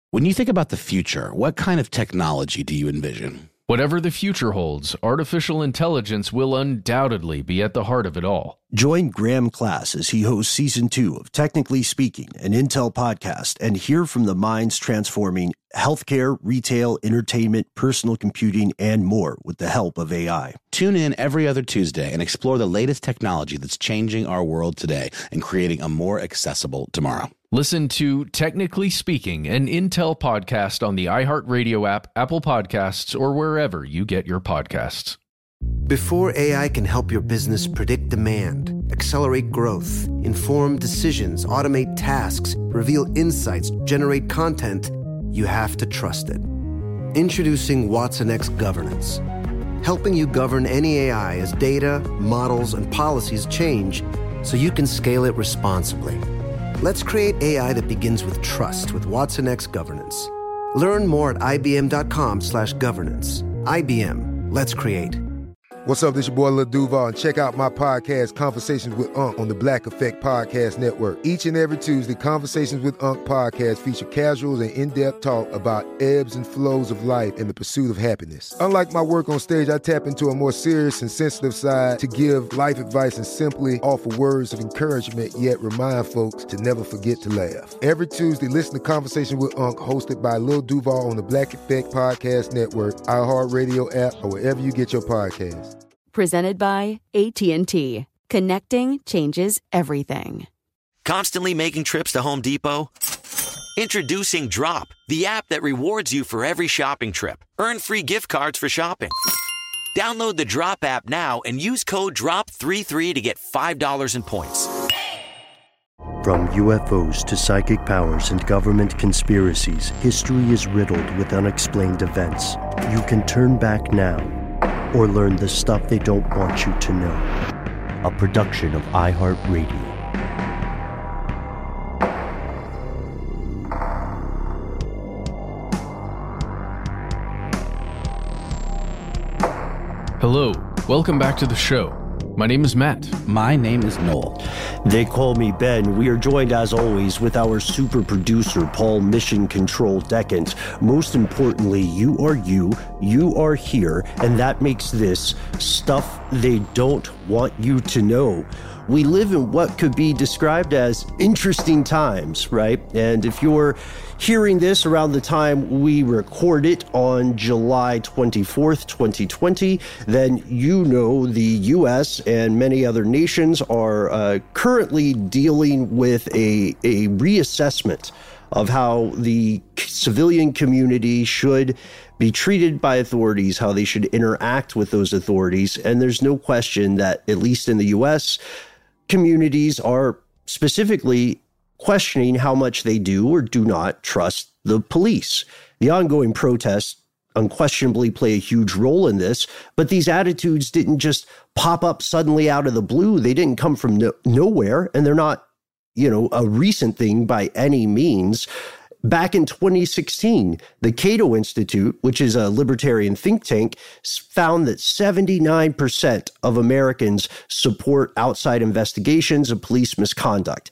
When you think about the future, what kind of technology do you envision? Whatever the future holds, artificial intelligence will undoubtedly be at the heart of it all. Join Graham Class as he hosts Season 2 of Technically Speaking, an Intel podcast, and hear from the minds transforming healthcare, retail, entertainment, personal computing, and more with the help of AI. Tune in every other Tuesday and explore the latest technology that's changing our world today and creating a more accessible tomorrow. Listen to Technically Speaking, an Intel podcast on the iHeartRadio app, Apple Podcasts, or wherever you get your podcasts. Before AI can help your business predict demand, accelerate growth, inform decisions, automate tasks, reveal insights, generate content, you have to trust it. Introducing watsonx Governance, helping you govern any AI as data, models, and policies change so you can scale it responsibly. Let's create AI that begins with trust with watsonx Governance. Learn more at ibm.com/governance. IBM. Let's create. What's up? This your boy Lil Duval, and check out my podcast, Conversations with Unc, on the Black Effect Podcast Network. Each and every Tuesday, Conversations with Unc podcast feature casual and in-depth talk about ebbs and flows of life and the pursuit of happiness. Unlike my work on stage, I tap into a more serious and sensitive side to give life advice and simply offer words of encouragement, yet remind folks to never forget to laugh. Every Tuesday, listen to Conversation with Unc, hosted by Lil Duval on the Black Effect Podcast Network, iHeartRadio app, or wherever you get your podcasts. Presented by AT&T. Connecting changes everything. Constantly making trips to Home Depot? Introducing Drop, the app that rewards you for every shopping trip. Earn free gift cards for shopping. Download the Drop app now and use code DROP33 to get $5 in points. From UFOs to psychic powers and government conspiracies, history is riddled with unexplained events. You can turn back now or learn the stuff they don't want you to know. A production of iHeartRadio. Hello, welcome back to the show. My name is Matt. My name is Noel. They call me Ben. We are joined, as always, with our super producer, Paul Mission Control Decant. Most importantly, you are here, and that makes this stuff they don't want you to know. We live in what could be described as interesting times, right? And if you're hearing this around the time we record it on July 24th, 2020, then you know the U.S. and many other nations are currently dealing with a reassessment of how the civilian community should be treated by authorities, how they should interact with those authorities. And there's no question that, at least in the U.S., communities are specifically questioning how much they do or do not trust the police. The ongoing protests unquestionably play a huge role in this, but these attitudes didn't just pop up suddenly out of the blue. They didn't come from nowhere, and they're not, a recent thing by any means. Back in 2016, the Cato Institute, which is a libertarian think tank, found that 79% of Americans support outside investigations of police misconduct.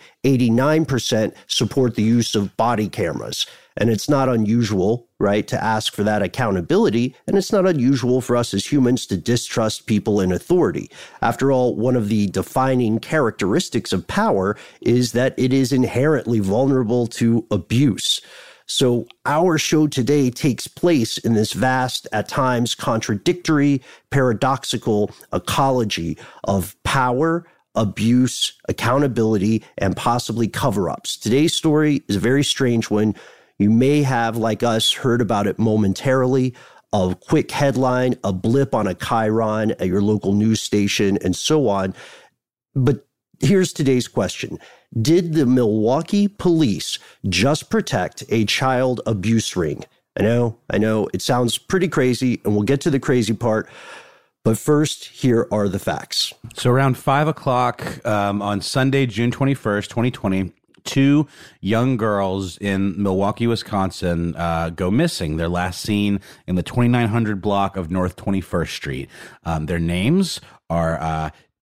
89% support the use of body cameras. And it's not unusual, right, to ask for that accountability. And it's not unusual for us as humans to distrust people in authority. After all, one of the defining characteristics of power is that it is inherently vulnerable to abuse. So our show today takes place in this vast, at times contradictory, paradoxical ecology of power, abuse, accountability, and possibly cover-ups. Today's story is a very strange one. You may have, like us, heard about it momentarily, a quick headline, a blip on a chyron at your local news station, and so on. But here's today's question. Did the Milwaukee police just protect a child abuse ring? I know, it sounds pretty crazy, and we'll get to the crazy part. But first, here are the facts. So around 5 o'clock on Sunday, June 21st, 2020, two young girls in Milwaukee, Wisconsin go missing. They're last seen in the 2900 block of North 21st Street. Their names are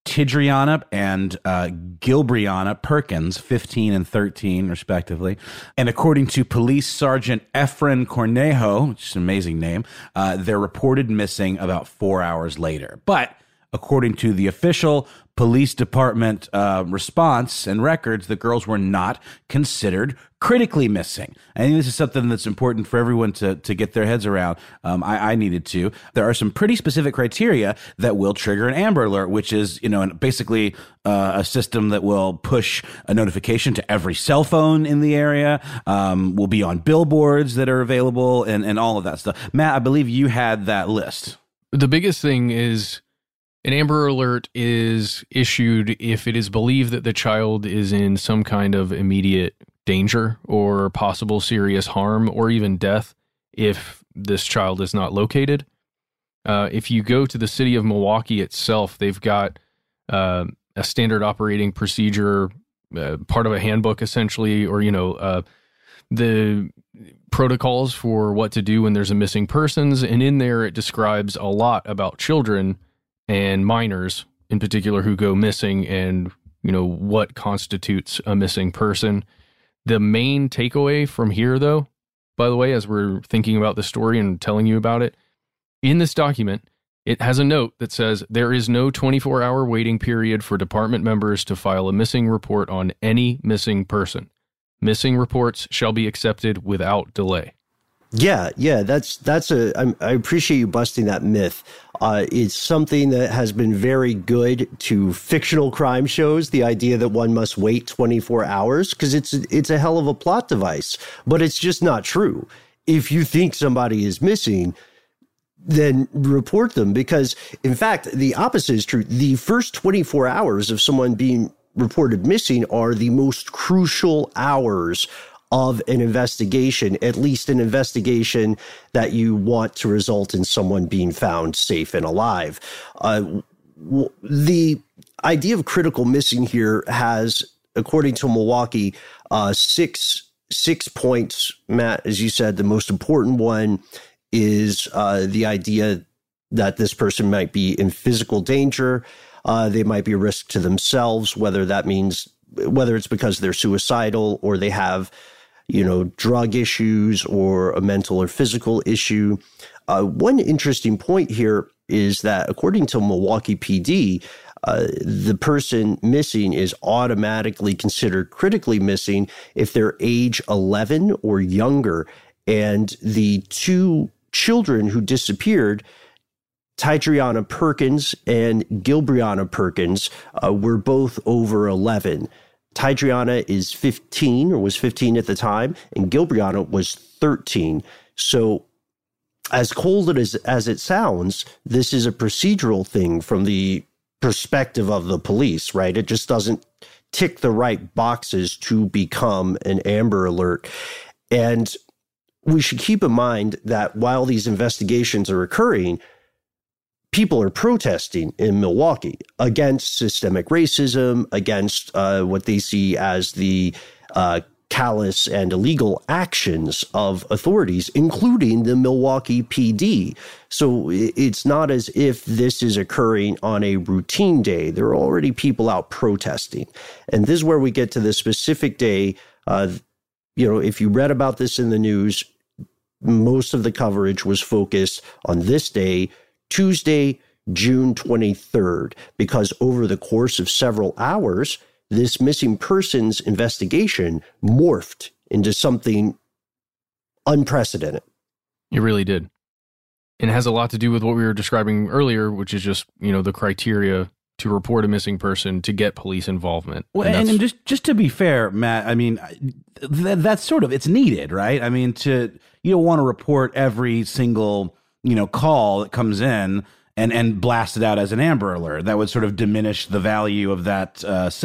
Tidriana and Gilbriana Perkins, 15 and 13, respectively. And according to Police Sergeant Efren Cornejo, which is an amazing name, they're reported missing about 4 hours later. But according to the official police department response and records, the girls were not considered critically missing. I think this is something that's important for everyone to get their heads around. I needed to. There are some pretty specific criteria that will trigger an Amber Alert, which is, basically a system that will push a notification to every cell phone in the area, will be on billboards that are available, and all of that stuff. Matt, I believe you had that list. The biggest thing is an Amber Alert is issued if it is believed that the child is in some kind of immediate danger or possible serious harm or even death if this child is not located. If you go to the city of Milwaukee itself, they've got a standard operating procedure, part of a handbook essentially, or, the protocols for what to do when there's a missing persons. And in there, it describes a lot about children and minors in particular who go missing and, what constitutes a missing person. The main takeaway from here, though, by the way, as we're thinking about the story and telling you about it, in this document, it has a note that says there is no 24-hour waiting period for department members to file a missing report on any missing person. Missing reports shall be accepted without delay. Yeah, I appreciate you busting that myth. It's something that has been very good to fictional crime shows, the idea that one must wait 24 hours, because it's a hell of a plot device, but it's just not true. If you think somebody is missing, then report them, because in fact, the opposite is true. The first 24 hours of someone being reported missing are the most crucial hours of an investigation, at least an investigation that you want to result in someone being found safe and alive. The idea of critical missing here has, according to Milwaukee, six points. Matt, as you said, the most important one is the idea that this person might be in physical danger. They might be a risk to themselves, whether it's because they're suicidal or they have drug issues or a mental or physical issue. One interesting point here is that according to Milwaukee PD, the person missing is automatically considered critically missing if they're age 11 or younger. And the two children who disappeared, Tidriana Perkins and Gilbriana Perkins, were both over 11. Tidriana is 15 or was 15 at the time, and Gilbriana was 13. So as cold as it sounds, this is a procedural thing from the perspective of the police, right? It just doesn't tick the right boxes to become an Amber Alert. And we should keep in mind that while these investigations are occurring, people are protesting in Milwaukee against systemic racism, against what they see as the callous and illegal actions of authorities, including the Milwaukee PD. So it's not as if this is occurring on a routine day. There are already people out protesting. And this is where we get to the specific day. If you read about this in the news, most of the coverage was focused on this day, Tuesday, June 23rd, because over the course of several hours, this missing persons investigation morphed into something unprecedented. It really did. And it has a lot to do with what we were describing earlier, which is just, the criteria to report a missing person to get police involvement. Well, and just to be fair, Matt, I mean, that's sort of, it's needed, right? I mean, you don't want to report every single call that comes in and blast it out as an Amber Alert. That would sort of diminish the value of that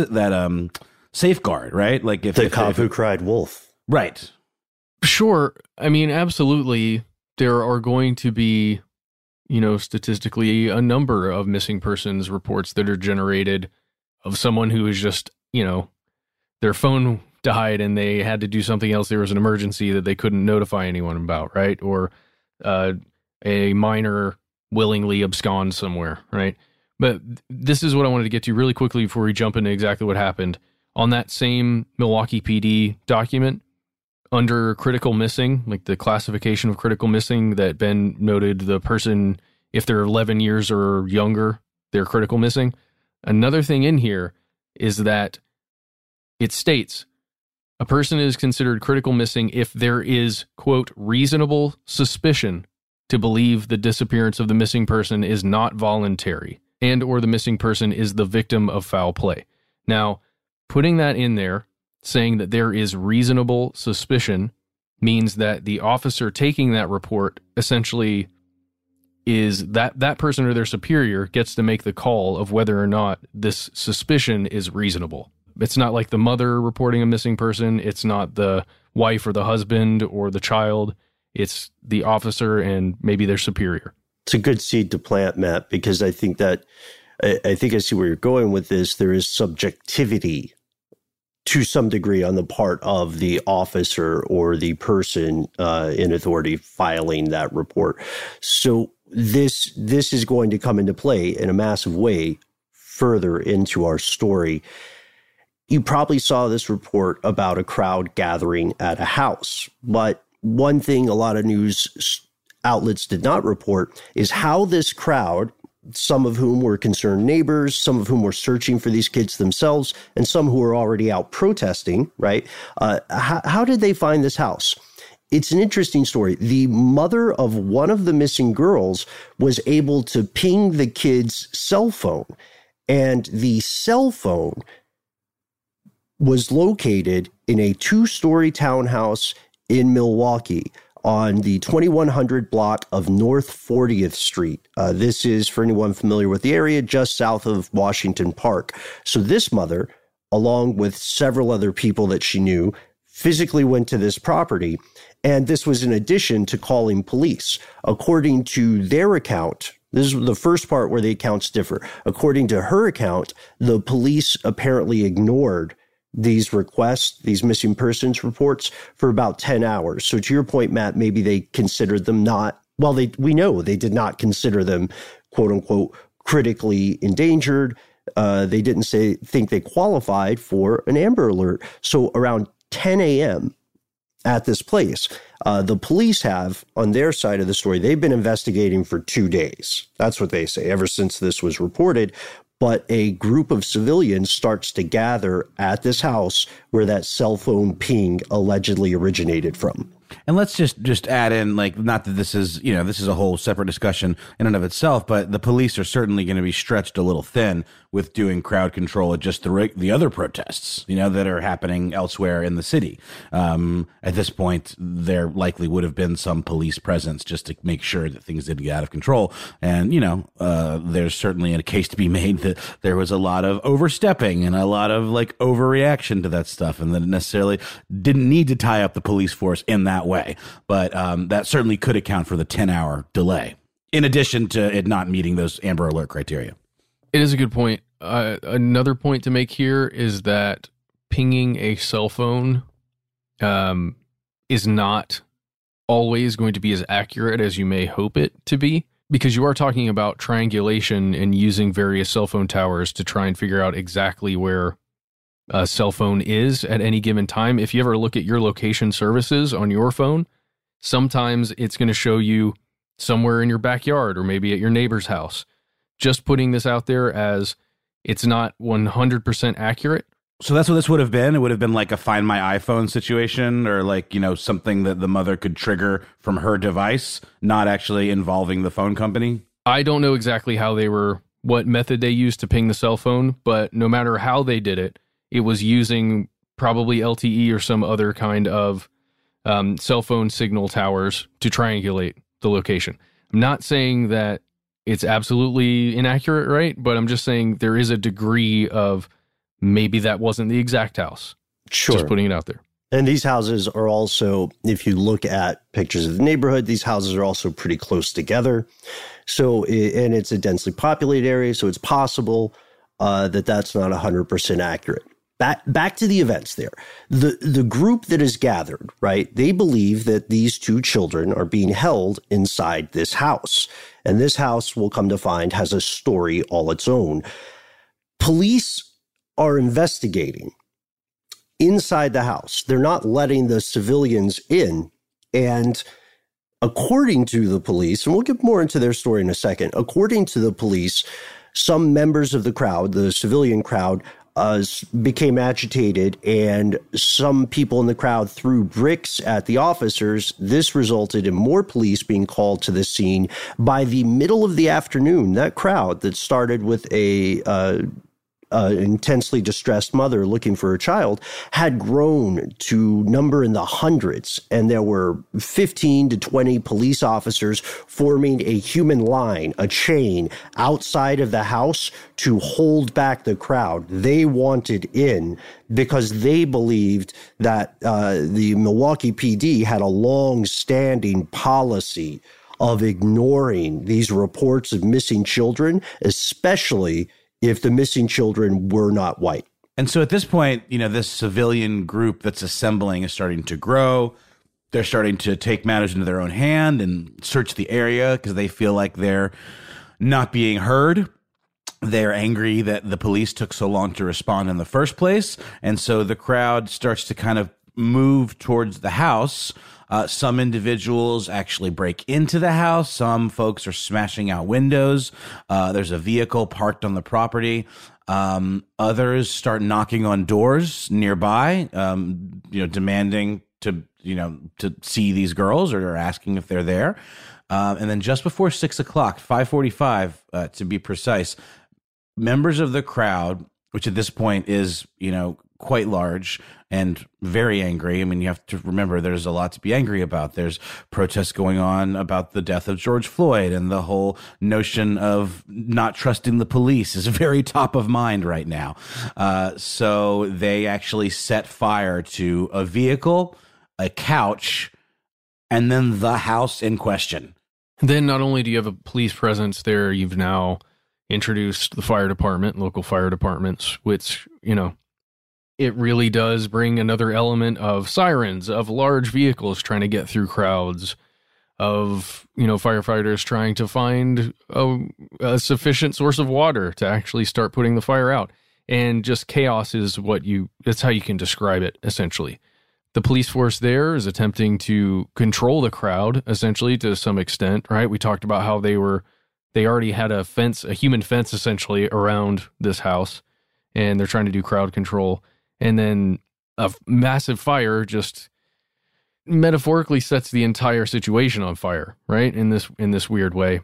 safeguard, right? Like if the cop who cried wolf, right? Sure. I mean, absolutely. There are going to be, statistically, a number of missing persons reports that are generated of someone who is just, their phone died and they had to do something else. There was an emergency that they couldn't notify anyone about, right? Or a minor willingly abscond somewhere, right? But this is what I wanted to get to really quickly before we jump into exactly what happened. On that same Milwaukee PD document, under critical missing, like the classification of critical missing that Ben noted, the person, if they're 11 years or younger, they're critical missing. Another thing in here is that it states a person is considered critical missing if there is, quote, reasonable suspicion to believe the disappearance of the missing person is not voluntary and or the missing person is the victim of foul play. Now, putting that in there, saying that there is reasonable suspicion, means that the officer taking that report essentially is that person or their superior gets to make the call of whether or not this suspicion is reasonable. It's not like the mother reporting a missing person. It's not the wife or the husband or the child. It's the officer and maybe their superior. It's a good seed to plant, Matt, because I think I see where you're going with this. There is subjectivity to some degree on the part of the officer or the person in authority filing that report. So this is going to come into play in a massive way further into our story. You probably saw this report about a crowd gathering at a house, but one thing a lot of news outlets did not report is how this crowd, some of whom were concerned neighbors, some of whom were searching for these kids themselves, and some who were already out protesting, right? How did they find this house? It's an interesting story. The mother of one of the missing girls was able to ping the kid's cell phone, and the cell phone was located in a 2-story townhouse in Milwaukee on the 2100 block of North 40th Street. This is, for anyone familiar with the area, just south of Washington Park. So this mother, along with several other people that she knew, physically went to this property. And this was in addition to calling police. According to their account, this is the first part where the accounts differ. According to her account, the police apparently ignored these requests, these missing persons reports, for about 10 hours. So to your point, Matt, maybe they considered them we know they did not consider them, quote unquote, critically endangered. They didn't think they qualified for an Amber Alert. So around 10 a.m. at this place, the police have, on their side of the story, they've been investigating for 2 days. That's what they say, ever since this was reported. But a group of civilians starts to gather at this house where that cell phone ping allegedly originated from. And let's just add in, like, not that this is a whole separate discussion in and of itself, but the police are certainly going to be stretched a little thin with doing crowd control at just the other protests, that are happening elsewhere in the city. At this point, there likely would have been some police presence just to make sure that things didn't get out of control. And, there's certainly a case to be made that there was a lot of overstepping and a lot of overreaction to that stuff, and that it necessarily didn't need to tie up the police force in that way. But that certainly could account for the 10-hour delay, in addition to it not meeting those Amber Alert criteria. It is a good point. Another point to make here is that pinging a cell phone is not always going to be as accurate as you may hope it to be, because you are talking about triangulation and using various cell phone towers to try and figure out exactly where a cell phone is at any given time. If you ever look at your location services on your phone, sometimes it's going to show you somewhere in your backyard or maybe at your neighbor's house. Just putting this out there as it's not 100% accurate. So that's what this would have been. It would have been like a Find My iPhone situation, or something that the mother could trigger from her device, not actually involving the phone company. I don't know exactly what method they used to ping the cell phone, but no matter how they did it, it was using probably LTE or some other kind of cell phone signal towers to triangulate the location. I'm not saying that it's absolutely inaccurate, right? But I'm just saying there is a degree of maybe that wasn't the exact house. Sure. Just putting it out there. And these houses are also, if you look at pictures of the neighborhood, these houses are also pretty close together. So, and it's a densely populated area, so it's possible that that's not 100% accurate. back to the events there. The group that is gathered, right, they believe that these two children are being held inside this house. And this house, we'll come to find, has a story all its own. Police are investigating inside the house. They're not letting the civilians in. And according to the police, and we'll get more into their story in a second, according to the police, some members of the crowd, the civilian crowd, became agitated, and some people in the crowd threw bricks at the officers. This resulted in more police being called to the scene. By the middle of the afternoon, that crowd that started with a intensely distressed mother looking for her child had grown to number in the hundreds, and there were 15 to 20 police officers forming a human line, a chain outside of the house to hold back the crowd. They wanted in because they believed that the Milwaukee PD had a long-standing policy of ignoring these reports of missing children, especially if the missing children were not white. And so at this point, this civilian group that's assembling is starting to grow. They're starting to take matters into their own hand and search the area because they feel like they're not being heard. They're angry that the police took so long to respond in the first place. And so the crowd starts to kind of move towards the house. Some individuals actually break into the house. Some folks are smashing out windows. There's a vehicle parked on the property. Others start knocking on doors nearby, demanding to see these girls or asking if they're there. And then just before 6 o'clock, 5:45 to be precise, members of the crowd, which at this point is, quite large and very angry. I mean, you have to remember there's a lot to be angry about. There's protests going on about the death of George Floyd, and the whole notion of not trusting the police is very top of mind right now. So they actually set fire to a vehicle, a couch, and then the house in question. Then not only do you have a police presence there, you've now introduced the fire department, local fire departments, which, it really does bring another element of sirens, of large vehicles trying to get through crowds, of, firefighters trying to find a sufficient source of water to actually start putting the fire out. And just chaos is that's how you can describe it, essentially. The police force there is attempting to control the crowd, essentially, to some extent, right? We talked about how they already had a human fence, essentially, around this house, and they're trying to do crowd control. And then a massive fire just metaphorically sets the entire situation on fire, right? In this weird way.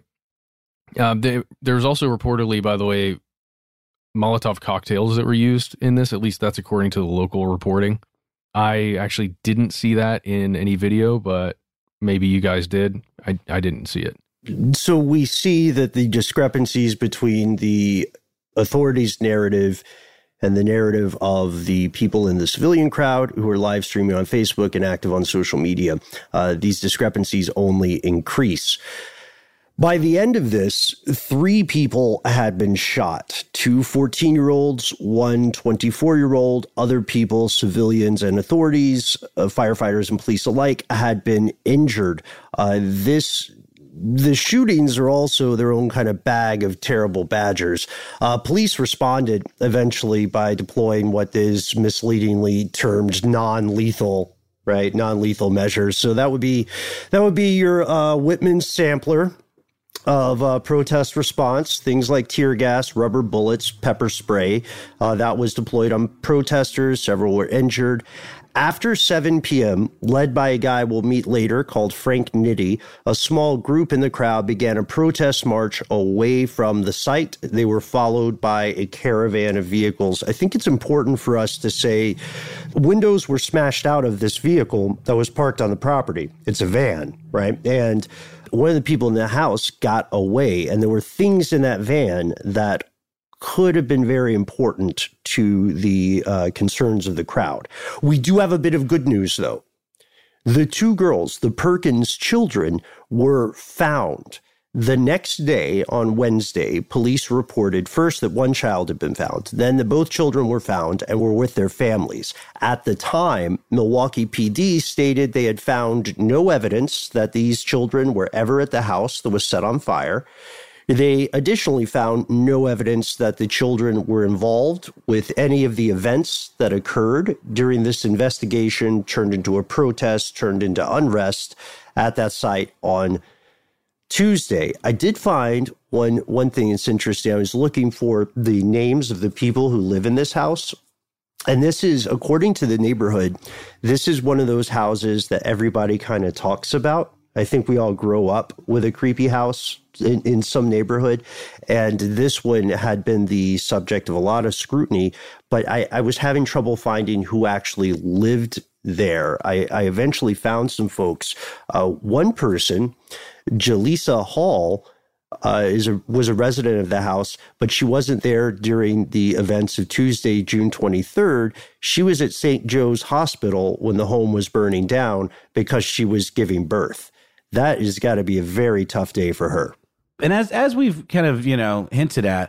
There's also reportedly, by the way, Molotov cocktails that were used in this. At least that's according to the local reporting. I actually didn't see that in any video, but maybe you guys did. I didn't see it. So we see that the discrepancies between the authorities' narrative and the narrative of the people in the civilian crowd who are live streaming on Facebook and active on social media, these discrepancies only increase. By the end of this, 3 people had been shot, 2 14-year-olds, 1 24-year-old. Other people, civilians and authorities, firefighters and police alike, had been injured. The shootings are also their own kind of bag of terrible badgers. Police responded eventually by deploying what is misleadingly termed non-lethal measures. So that would be your Whitman sampler of protest response, things like tear gas, rubber bullets, pepper spray. That was deployed on protesters. Several were injured. After 7 p.m., led by a guy we'll meet later called Frank Nitti, a small group in the crowd began a protest march away from the site. They were followed by a caravan of vehicles. I think it's important for us to say windows were smashed out of this vehicle that was parked on the property. It's a van, right? And one of the people in the house got away, and there were things in that van that could have been very important to the concerns of the crowd. We do have a bit of good news, though. The 2 girls, the Perkins children, were found. The next day, on Wednesday, police reported first that one child had been found, then that both children were found and were with their families. At the time, Milwaukee PD stated they had found no evidence that these children were ever at the house that was set on fire. They additionally found no evidence that the children were involved with any of the events that occurred during this investigation, turned into a protest, turned into unrest at that site on Tuesday. I did find one thing that's interesting. I was looking for the names of the people who live in this house. And this is, according to the neighborhood, this is one of those houses that everybody kind of talks about. I think we all grow up with a creepy house in some neighborhood. And this one had been the subject of a lot of scrutiny. But I was having trouble finding who actually lived there. I eventually found some folks. One person, Jaleesa Hall, was a resident of the house, but she wasn't there during the events of Tuesday, June 23rd. She was at St. Joe's Hospital when the home was burning down because she was giving birth. That has got to be a very tough day for her. And as we've kind of, hinted at,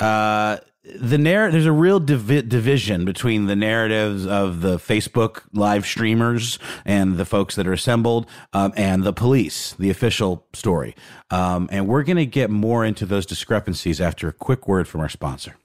there's a real division between the narratives of the Facebook live streamers and the folks that are assembled, and the police, the official story. And we're going to get more into those discrepancies after a quick word from our sponsor.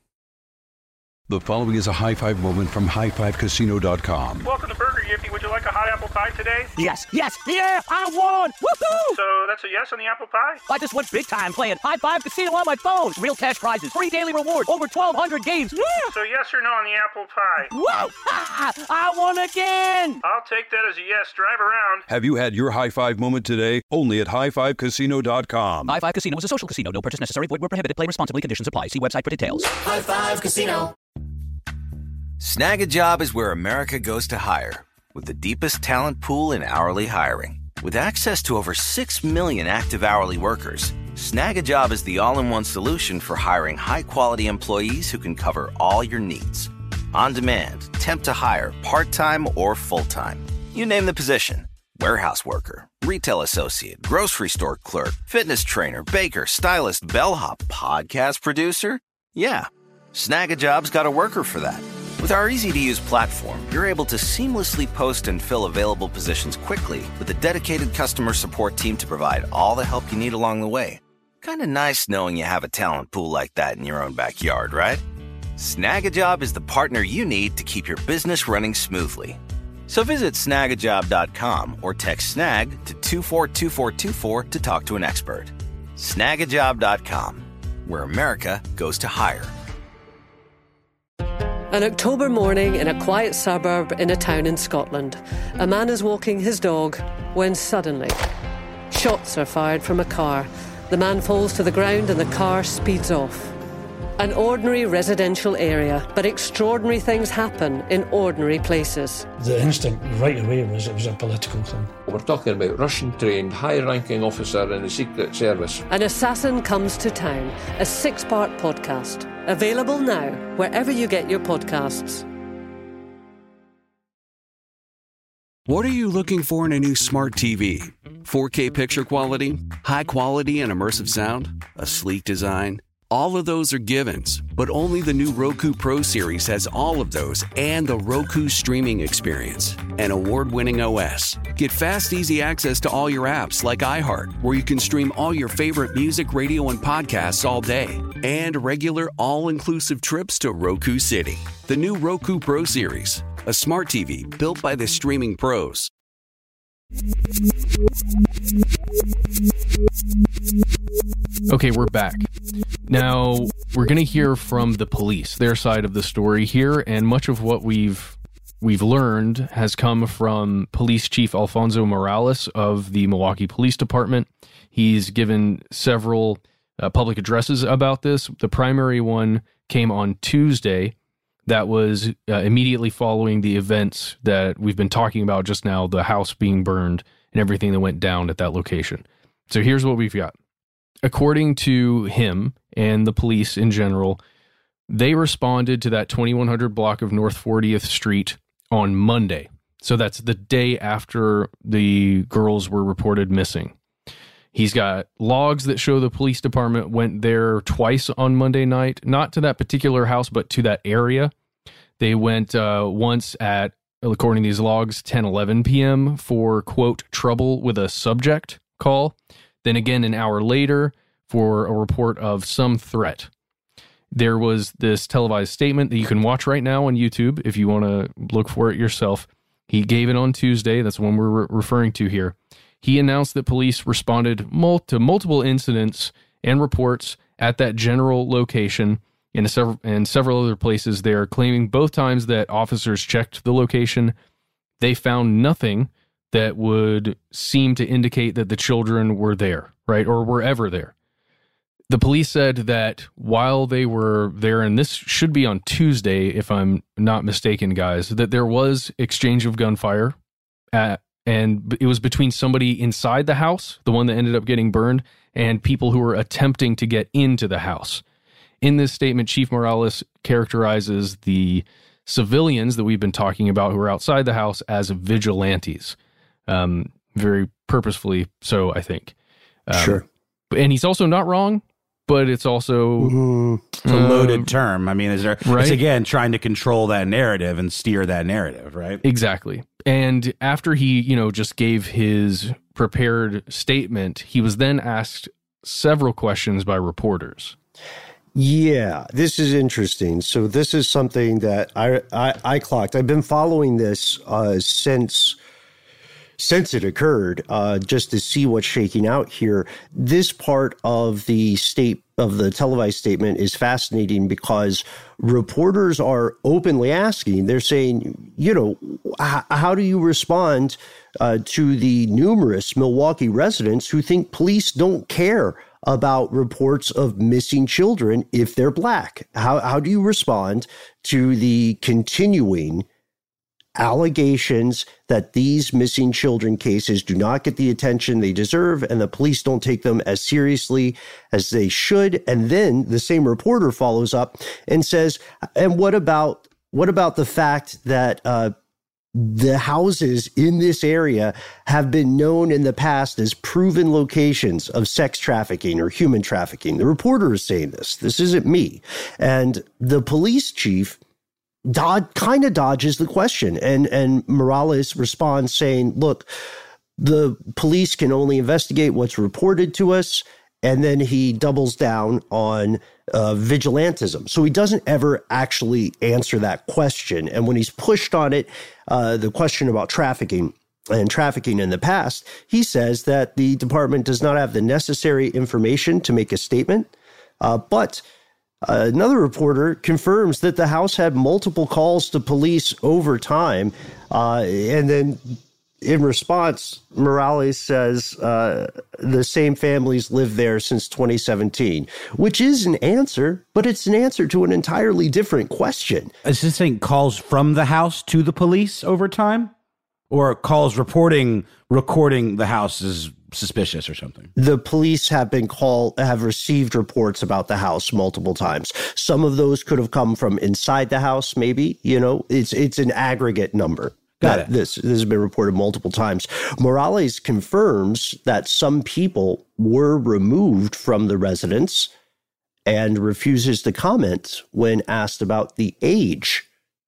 The following is a high five moment from highfivecasino.com. Welcome to Burger Yippee. Would you like a hot apple pie today? Yes, yeah, I won! Woohoo! So that's a yes on the apple pie? I just went big time playing High Five Casino on my phone. Real cash prizes, free daily rewards, over 1,200 games. Yeah! So yes or no on the apple pie? Whoa! I won again! I'll take that as a yes. Drive around. Have you had your high five moment today? Only at highfivecasino.com. High Five Casino is a social casino. No purchase necessary. Void where prohibited. Play responsibly. Conditions apply. See website for details. High Five Casino. Snag a Job is where America goes to hire, with the deepest talent pool in hourly hiring. With access to over 6 million active hourly workers, Snag a Job is the all-in-one solution for hiring high-quality employees who can cover all your needs. On demand, temp to hire, part-time or full-time. You name the position. Warehouse worker, retail associate, grocery store clerk, fitness trainer, baker, stylist, bellhop, podcast producer. Yeah, Snag a Job's got a worker for that. With our easy-to-use platform, you're able to seamlessly post and fill available positions quickly with a dedicated customer support team to provide all the help you need along the way. Kind of nice knowing you have a talent pool like that in your own backyard, right? Snag a Job is the partner you need to keep your business running smoothly. So visit snagajob.com or text snag to 242424 to talk to an expert. Snagajob.com, where America goes to hire. An October morning in a quiet suburb in a town in Scotland. A man is walking his dog when suddenly shots are fired from a car. The man falls to the ground and the car speeds off. An ordinary residential area, but extraordinary things happen in ordinary places. The instinct right away was it was a political thing. We're talking about Russian-trained, high-ranking officer in the Secret Service. An Assassin Comes to Town, a 6-part podcast. Available now, wherever you get your podcasts. What are you looking for in a new smart TV? 4K picture quality? High quality and immersive sound? A sleek design? All of those are givens, but only the new Roku Pro Series has all of those and the Roku streaming experience, an award-winning OS. Get fast, easy access to all your apps like iHeart, where you can stream all your favorite music, radio, and podcasts all day, and regular all-inclusive trips to Roku City. The new Roku Pro Series, a smart TV built by the streaming pros. Okay, we're back. Now, we're going to hear from the police, their side of the story here, and much of what we've learned has come from Police Chief Alfonso Morales of the Milwaukee Police Department. He's given several public addresses about this. The primary one came on Tuesday. That was immediately following the events that we've been talking about just now, the house being burned and everything that went down at that location. So here's what we've got. According to him and the police in general, they responded to that 2100 block of North 40th Street on Monday. So that's the day after the girls were reported missing. He's got logs that show the police department went there twice on Monday night, not to that particular house, but to that area. They went once at, according to these logs, 10:11 p.m. for, quote, trouble with a subject call. Then again, an hour later for a report of some threat. There was this televised statement that you can watch right now on YouTube if you want to look for it yourself. He gave it on Tuesday. That's the one we're referring to here. He announced that police responded to multiple incidents and reports at that general location and several other places there, claiming both times that officers checked the location, they found nothing that would seem to indicate that the children were there, right, or were ever there. The police said that while they were there, and this should be on Tuesday, if I'm not mistaken, guys, that there was exchange of gunfire, and it was between somebody inside the house, the one that ended up getting burned, and people who were attempting to get into the house. In this statement, Chief Morales characterizes the civilians that we've been talking about who are outside the house as vigilantes, very purposefully so, I think. Sure. And he's also not wrong, but it's also it's a loaded term. I mean, right? It's again trying to control that narrative and steer that narrative, right? Exactly. And after he, just gave his prepared statement, he was then asked several questions by reporters. Yeah, this is interesting. So this is something that I clocked. I've been following this since it occurred, just to see what's shaking out here. This part of the televised statement is fascinating because reporters are openly asking, they're saying, how do you respond to the numerous Milwaukee residents who think police don't care about reports of missing children if they're Black? How do you respond to the continuing allegations that these missing children cases do not get the attention they deserve and the police don't take them as seriously as they should? And then the same reporter follows up and says, and what about the fact that the houses in this area have been known in the past as proven locations of sex trafficking or human trafficking? The reporter is saying this. This isn't me. And the police chief kind of dodges the question. And Morales responds saying, look, the police can only investigate what's reported to us. And then he doubles down on vigilantism. So he doesn't ever actually answer that question. And when he's pushed on it, the question about trafficking in the past, he says that the department does not have the necessary information to make a statement. But another reporter confirms that the house had multiple calls to police over time. And then in response, Morales says the same families lived there since 2017, which is an answer, but it's an answer to an entirely different question. Is this saying calls from the house to the police over time? Or calls recording the house is suspicious or something? The police have received reports about the house multiple times. Some of those could have come from inside the house, maybe. It's an aggregate number. Got it. This has been reported multiple times. Morales confirms that some people were removed from the residence and refuses to comment when asked about the age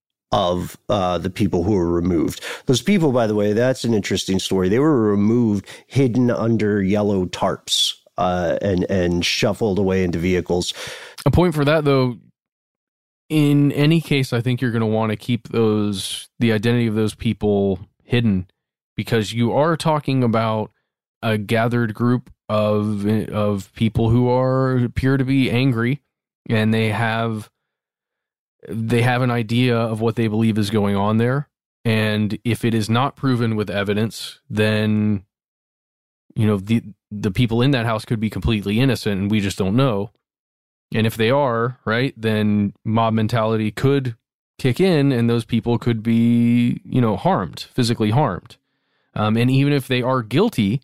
of the people who were removed. Those people, by the way, that's an interesting story. They were removed, hidden under yellow tarps, and shuffled away into vehicles. A point for that, though, in any case, I think you're going to want to keep the identity of those people hidden, because you are talking about a gathered group of people who appear to be angry, and they have an idea of what they believe is going on there. And if it is not proven with evidence, then the people in that house could be completely innocent, and we just don't know. And if they are, right, then mob mentality could kick in, and those people could be, harmed, physically harmed. And even if they are guilty,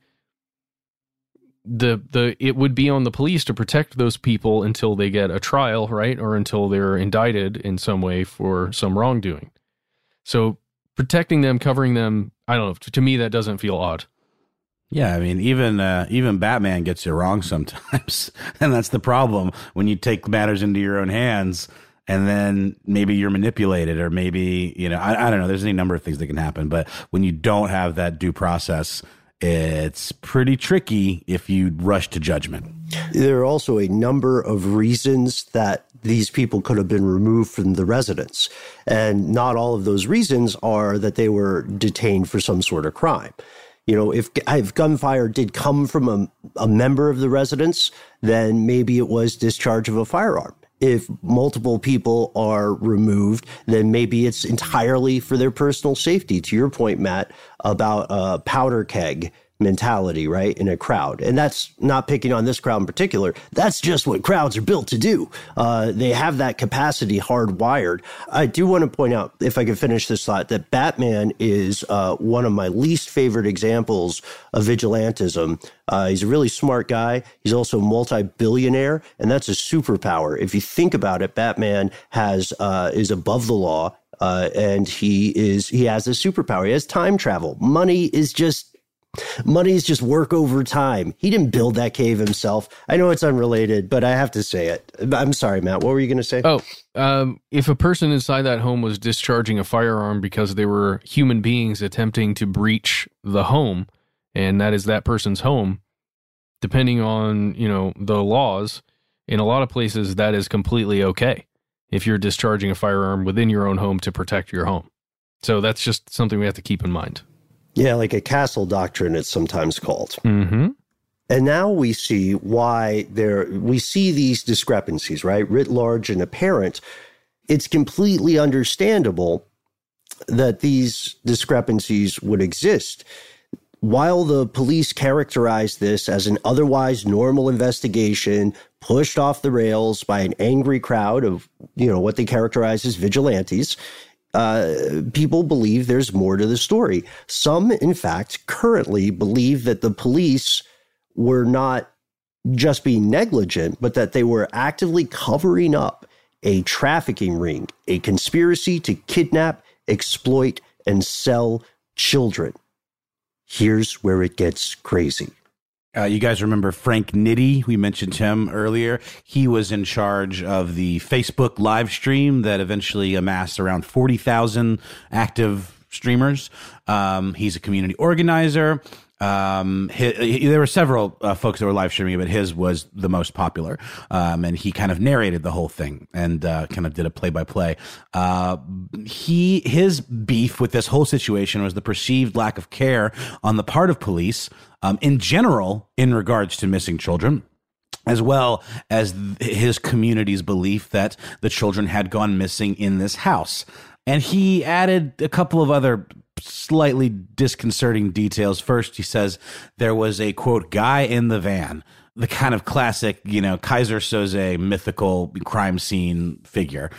it would be on the police to protect those people until they get a trial, right, or until they're indicted in some way for some wrongdoing. So protecting them, covering them, I don't know. To me, that doesn't feel odd. Yeah, I mean, even Batman gets it wrong sometimes, and that's the problem when you take matters into your own hands, and then maybe you're manipulated, or maybe I don't know. There's any number of things that can happen, but when you don't have that due process, it's pretty tricky if you rush to judgment. There are also a number of reasons that these people could have been removed from the residence, and not all of those reasons are that they were detained for some sort of crime. If gunfire did come from a member of the residence, then maybe it was discharge of a firearm. If multiple people are removed, then maybe it's entirely for their personal safety. To your point, Matt, about a powder keg mentality, right, in a crowd. And that's not picking on this crowd in particular. That's just what crowds are built to do. They have that capacity hardwired. I do want to point out, if I could finish this thought, that Batman is one of my least favorite examples of vigilantism. He's a really smart guy. He's also a multi-billionaire, and that's a superpower. If you think about it, Batman is above the law, and he has a superpower. He has time travel. Money is just work over time. He didn't build that cave himself. I know it's unrelated, but I have to say it. I'm sorry, Matt. What were you going to say? If a person inside that home was discharging a firearm because they were human beings attempting to breach the home, and that is that person's home, depending on, the laws, in a lot of places, that is completely okay if you're discharging a firearm within your own home to protect your home. So that's just something we have to keep in mind. Yeah, like a castle doctrine, it's sometimes called. Mm-hmm. And now we see why we see these discrepancies, right? Writ large and apparent. It's completely understandable that these discrepancies would exist. While the police characterize this as an otherwise normal investigation pushed off the rails by an angry crowd of, what they characterize as vigilantes, people believe there's more to the story. Some, in fact, currently believe that the police were not just being negligent, but that they were actively covering up a trafficking ring, a conspiracy to kidnap, exploit, and sell children. Here's where it gets crazy. You guys remember Frank Nitti? We mentioned him earlier. He was in charge of the Facebook live stream that eventually amassed around 40,000 active streamers. He's a community organizer. There were several folks that were live streaming, but his was the most popular. And he kind of narrated the whole thing and kind of did a play-by-play. His beef with this whole situation was the perceived lack of care on the part of police in general in regards to missing children, as well as his community's belief that the children had gone missing in this house. And he added a couple of other slightly disconcerting details. First, he says there was a, quote, guy in the van, the kind of classic, Kaiser Soze mythical crime scene figure.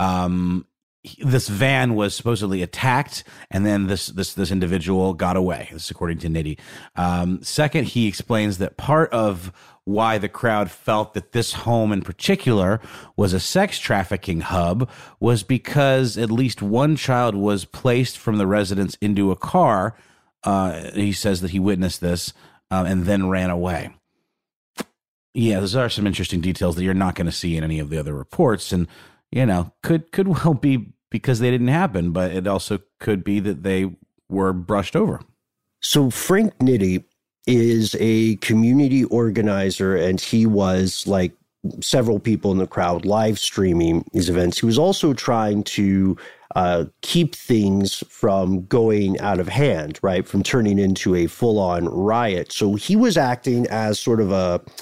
This van was supposedly attacked, and then this individual got away. This is according to Nitti. Second, he explains that part of why the crowd felt that this home in particular was a sex trafficking hub was because at least one child was placed from the residence into a car. He says that he witnessed this and then ran away. Yeah, those are some interesting details that you're not going to see in any of the other reports, and could well be because they didn't happen, but it also could be that they were brushed over. So Frank Nitti is a community organizer, and he was, like several people in the crowd, live streaming these events. He was also trying to keep things from going out of hand, right, from turning into a full-on riot. So he was acting as sort of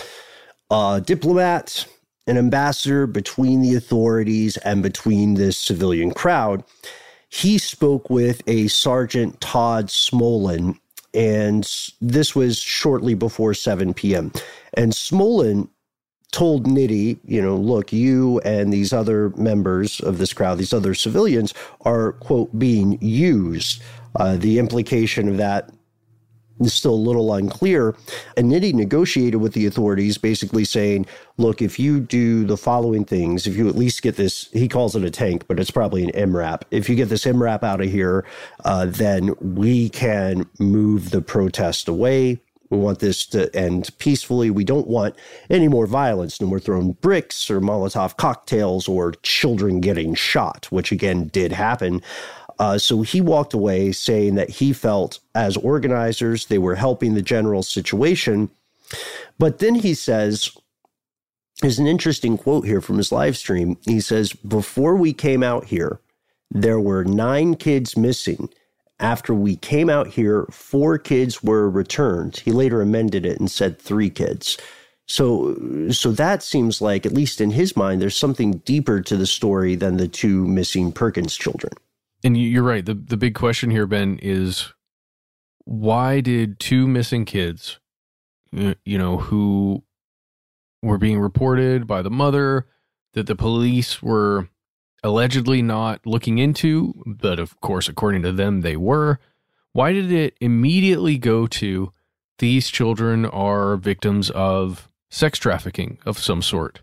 a diplomat, an ambassador between the authorities and between this civilian crowd. He spoke with a Sergeant Todd Smolin, and this was shortly before 7 p.m. And Smolin told Nitti, look, you and these other members of this crowd, these other civilians are, quote, being used. The implication of that is still a little unclear. And Nitti negotiated with the authorities, basically saying, look, if you do the following things, if you at least get this, he calls it a tank, but it's probably an MRAP. If you get this MRAP out of here, then we can move the protest away. We want this to end peacefully. We don't want any more violence. No more throwing bricks or Molotov cocktails or children getting shot, which again did happen. So he walked away saying that he felt as organizers, they were helping the general situation. But then he says, there's an interesting quote here from his live stream. He says, before we came out here, there were 9 kids missing. After we came out here, 4 kids were returned. He later amended it and said 3 kids. So that seems like, at least in his mind, there's something deeper to the story than the 2 missing Perkins children. And you're right. The big question here, Ben, is why did 2 missing kids, who were being reported by the mother that the police were allegedly not looking into, but of course, according to them, they were. Why did it immediately go to these children are victims of sex trafficking of some sort?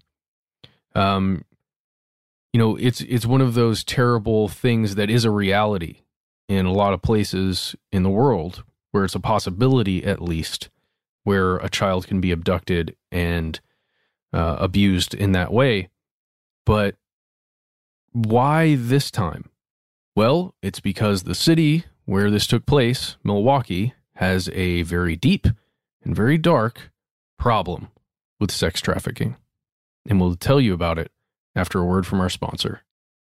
It's one of those terrible things that is a reality in a lot of places in the world where it's a possibility, at least, where a child can be abducted and abused in that way. But why this time? Well, it's because the city where this took place, Milwaukee, has a very deep and very dark problem with sex trafficking. And we'll tell you about it after a word from our sponsor.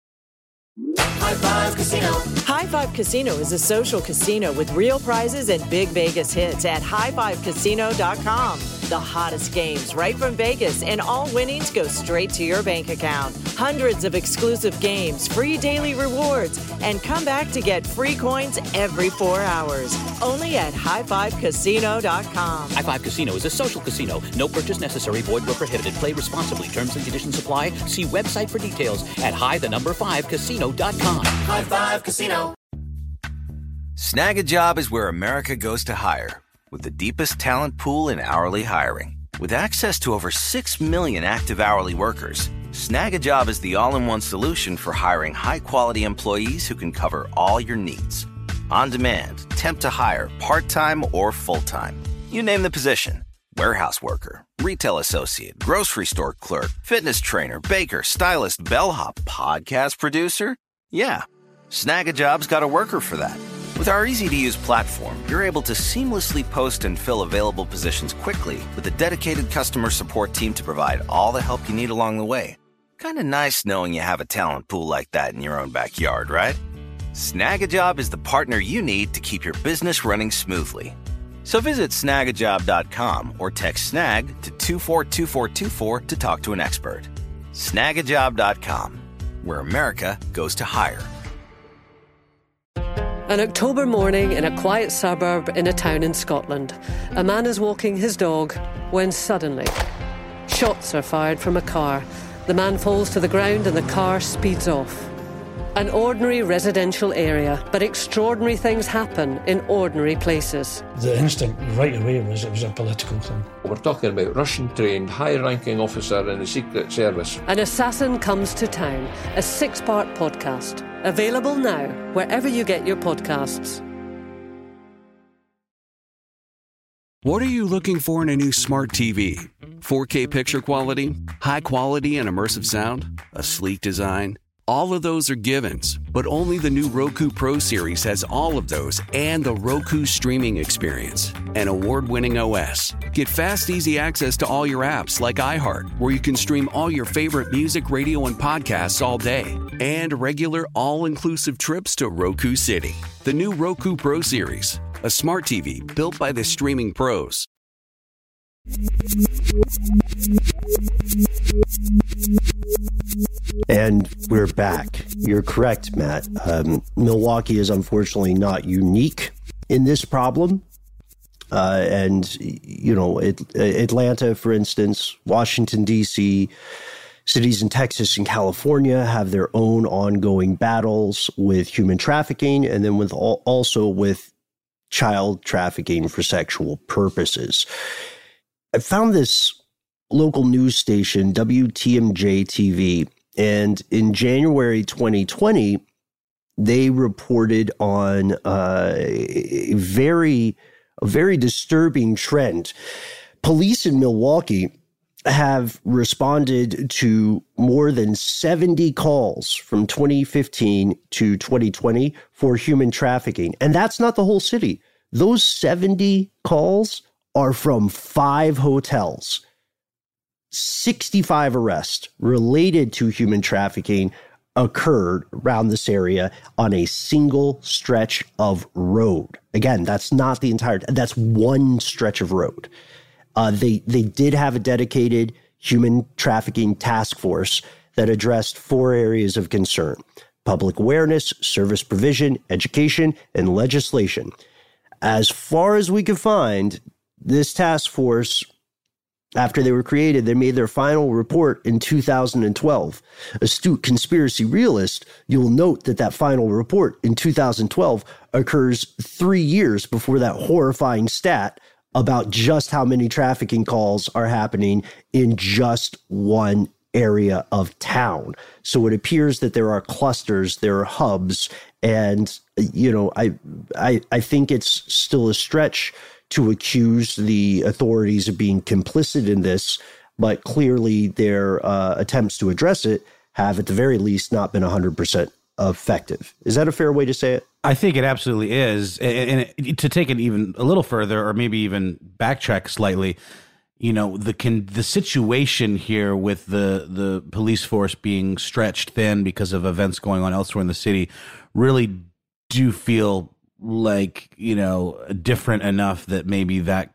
High Five Casino. High Five Casino is a social casino with real prizes and big Vegas hits at highfivecasino.com. The hottest games right from Vegas, and all winnings go straight to your bank account. Hundreds of exclusive games, free daily rewards, and come back to get free coins every 4 hours. Only at highfivecasino.com. High Five Casino is a social casino. No purchase necessary. Void where prohibited. Play responsibly. Terms and conditions apply. See website for details at high5casino.com. High Five Casino. Snag a Job is where America goes to hire, with the deepest talent pool in hourly hiring. With access to over 6 million active hourly workers, Snag a Job is the all-in-one solution for hiring high-quality employees who can cover all your needs. On demand, temp to hire, part-time or full-time. You name the position. Warehouse worker, retail associate, grocery store clerk, fitness trainer, baker, stylist, bellhop, podcast producer. Yeah, Snag a Job's got a worker for that. With our easy-to-use platform, you're able to seamlessly post and fill available positions quickly with a dedicated customer support team to provide all the help you need along the way. Kind of nice knowing you have a talent pool like that in your own backyard, right? Snag a Job is the partner you need to keep your business running smoothly. So visit snagajob.com or text snag to 242424 to talk to an expert. Snagajob.com, where America goes to hire. An October morning in a quiet suburb in a town in Scotland. A man is walking his dog when suddenly shots are fired from a car. The man falls to the ground and the car speeds off. An ordinary residential area, but extraordinary things happen in ordinary places. The instinct right away was it was a political thing. We're talking about Russian-trained, high-ranking officer in the Secret Service. An Assassin Comes to Town, a 6-part podcast. Available now, wherever you get your podcasts. What are you looking for in a new smart TV? 4K picture quality? High quality and immersive sound? A sleek design? All of those are givens, but only the new Roku Pro Series has all of those and the Roku streaming experience, an award-winning OS. Get fast, easy access to all your apps like iHeart, where you can stream all your favorite music, radio, and podcasts all day, and regular all-inclusive trips to Roku City. The new Roku Pro Series, a smart TV built by the streaming pros. And we're back. You're correct, Matt. Milwaukee is unfortunately not unique in this problem. And, you know, Atlanta, for instance, Washington, D.C., cities in Texas and California have their own ongoing battles with human trafficking and then also with child trafficking for sexual purposes. I found this local news station, WTMJ-TV, and in January 2020, they reported on a very a very disturbing trend. Police in Milwaukee have responded to more than 70 calls from 2015 to 2020 for human trafficking. And that's not the whole city. Those 70 calls are from 5 hotels. 65 arrests related to human trafficking occurred around this area on a single stretch of road. Again, that's not the entire, that's one stretch of road. They did have a dedicated human trafficking task force that addressed 4 areas of concern: public awareness, service provision, education, and legislation. As far as we could find, this task force, after they were created, they made their final report in 2012. Astute conspiracy realist, you'll note that that final report in 2012 occurs 3 years before that horrifying stat about just how many trafficking calls are happening in just one area of town. So it appears that there are clusters, there are hubs, and, you know, I think it's still a stretch to accuse the authorities of being complicit in this, but clearly their attempts to address it have, at the very least, not been 100% effective. Is that a fair way to say it? I think it absolutely is. And to take it even a little further, or maybe even backtrack slightly, you know, the situation here with the police force being stretched thin because of events going on elsewhere in the city really do feel like, you know, different enough that maybe that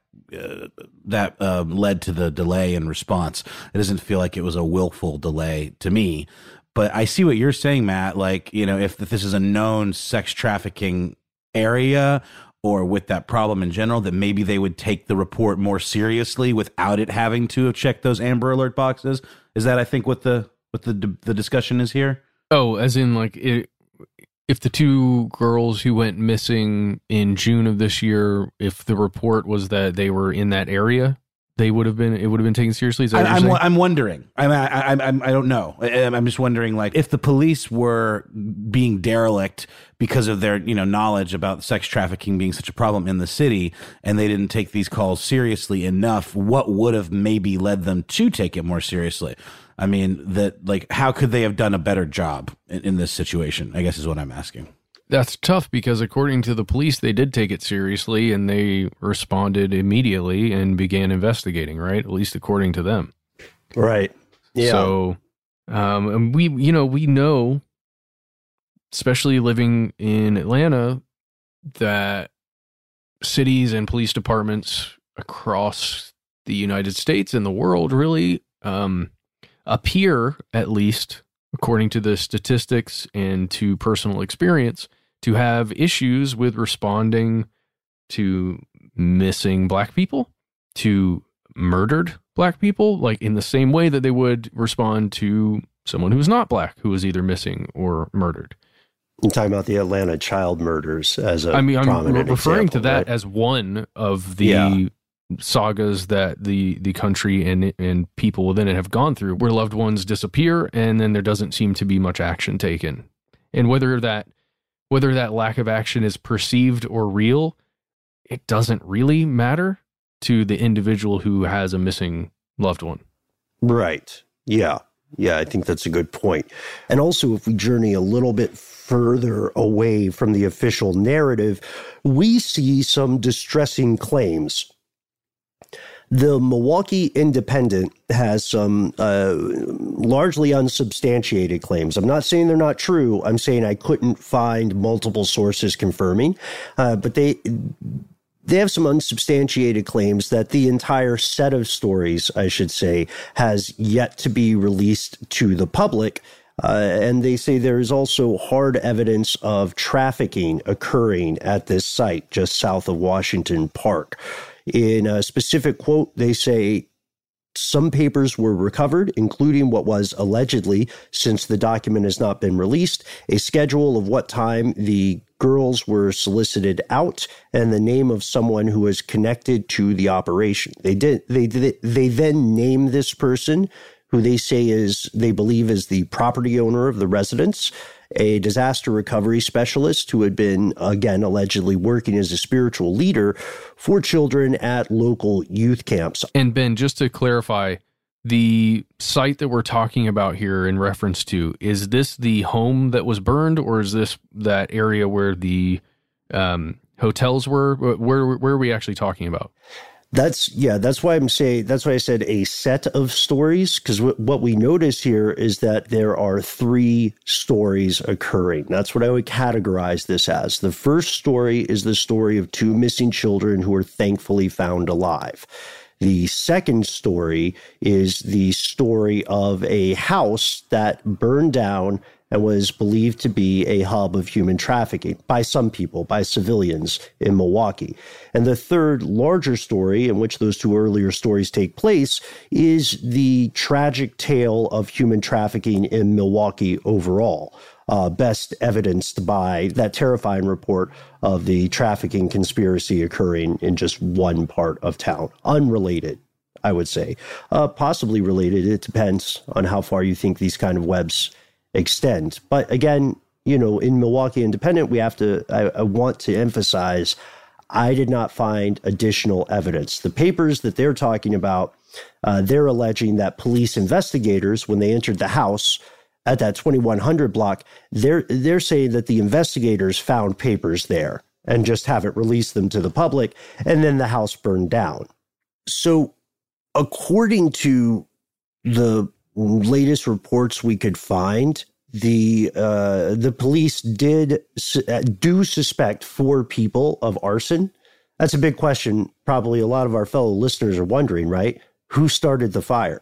led to the delay in response. It doesn't feel like it was a willful delay to me. But I see what you're saying, Matt. Like, you know, if this is a known sex trafficking area, or with that problem in general, that maybe they would take the report more seriously without it having to have checked those Amber Alert boxes. Is that, I think, what the discussion is here? Oh, as in, like, if the 2 girls who went missing in June of this year, if the report was that they were in that area, it would have been taken seriously. Is that what you're saying? I'm wondering. I don't know. I'm just wondering, like, if the police were being derelict because of their, you know, knowledge about sex trafficking being such a problem in the city, and they didn't take these calls seriously enough, what would have maybe led them to take it more seriously? I mean, how could they have done a better job in this situation, I guess is what I'm asking. That's tough, because according to the police, they did take it seriously and they responded immediately and began investigating, right? At least according to them. Right. Yeah. So, and we know, especially living in Atlanta, that cities and police departments across the United States and the world really appear, at least according to the statistics and to personal experience, to have issues with responding to missing Black people, to murdered Black people, like in the same way that they would respond to someone who's not Black, who was either missing or murdered. I'm talking about the Atlanta child murders as a I'm referring example, to that right? as one of the sagas that the country and people within it have gone through, where loved ones disappear and then there doesn't seem to be much action taken. And whether that lack of action is perceived or real, it doesn't really matter to the individual who has a missing loved one. Right. Yeah. Yeah, I think that's a good point. And also, if we journey a little bit further away from the official narrative, we see some distressing claims. The Milwaukee Independent has some largely unsubstantiated claims. I'm not saying they're not true. I'm saying I couldn't find multiple sources confirming, but they have some unsubstantiated claims that the entire set of stories, I should say, has yet to be released to the public. And they say there is also hard evidence of trafficking occurring at this site just south of Washington Park. In a specific quote, they say some papers were recovered, including what was allegedly, since the document has not been released, a schedule of what time the girls were solicited out and the name of someone who was connected to the operation. They then named this person, who they believe is the property owner of the residence, a disaster recovery specialist who had been, again, allegedly working as a spiritual leader for children at local youth camps. And Ben, just to clarify, the site that we're talking about here in reference to, is this the home that was burned, or is this that area where the hotels were? Where are we actually talking about? That's why I said a set of stories, because what we notice here is that there are 3 stories occurring. That's what I would categorize this as. The first story is the story of 2 missing children who are thankfully found alive. The second story is the story of a house that burned down and was believed to be a hub of human trafficking by some people, by civilians in Milwaukee. And the third larger story, in which those 2 earlier stories take place, is the tragic tale of human trafficking in Milwaukee overall, best evidenced by that terrifying report of the trafficking conspiracy occurring in just one part of town. Unrelated, I would say. Possibly related. It depends on how far you think these kind of webs extend. But again, in Milwaukee Independent, I want to emphasize, I did not find additional evidence. The papers that they're talking about, they're alleging that police investigators, when they entered the house at that 2100 block, they're saying that the investigators found papers there and just haven't released them to the public, and then the house burned down. So according to the latest reports we could find, the police do suspect 4 people of arson. That's a big question. Probably a lot of our fellow listeners are wondering, right? Who started the fire?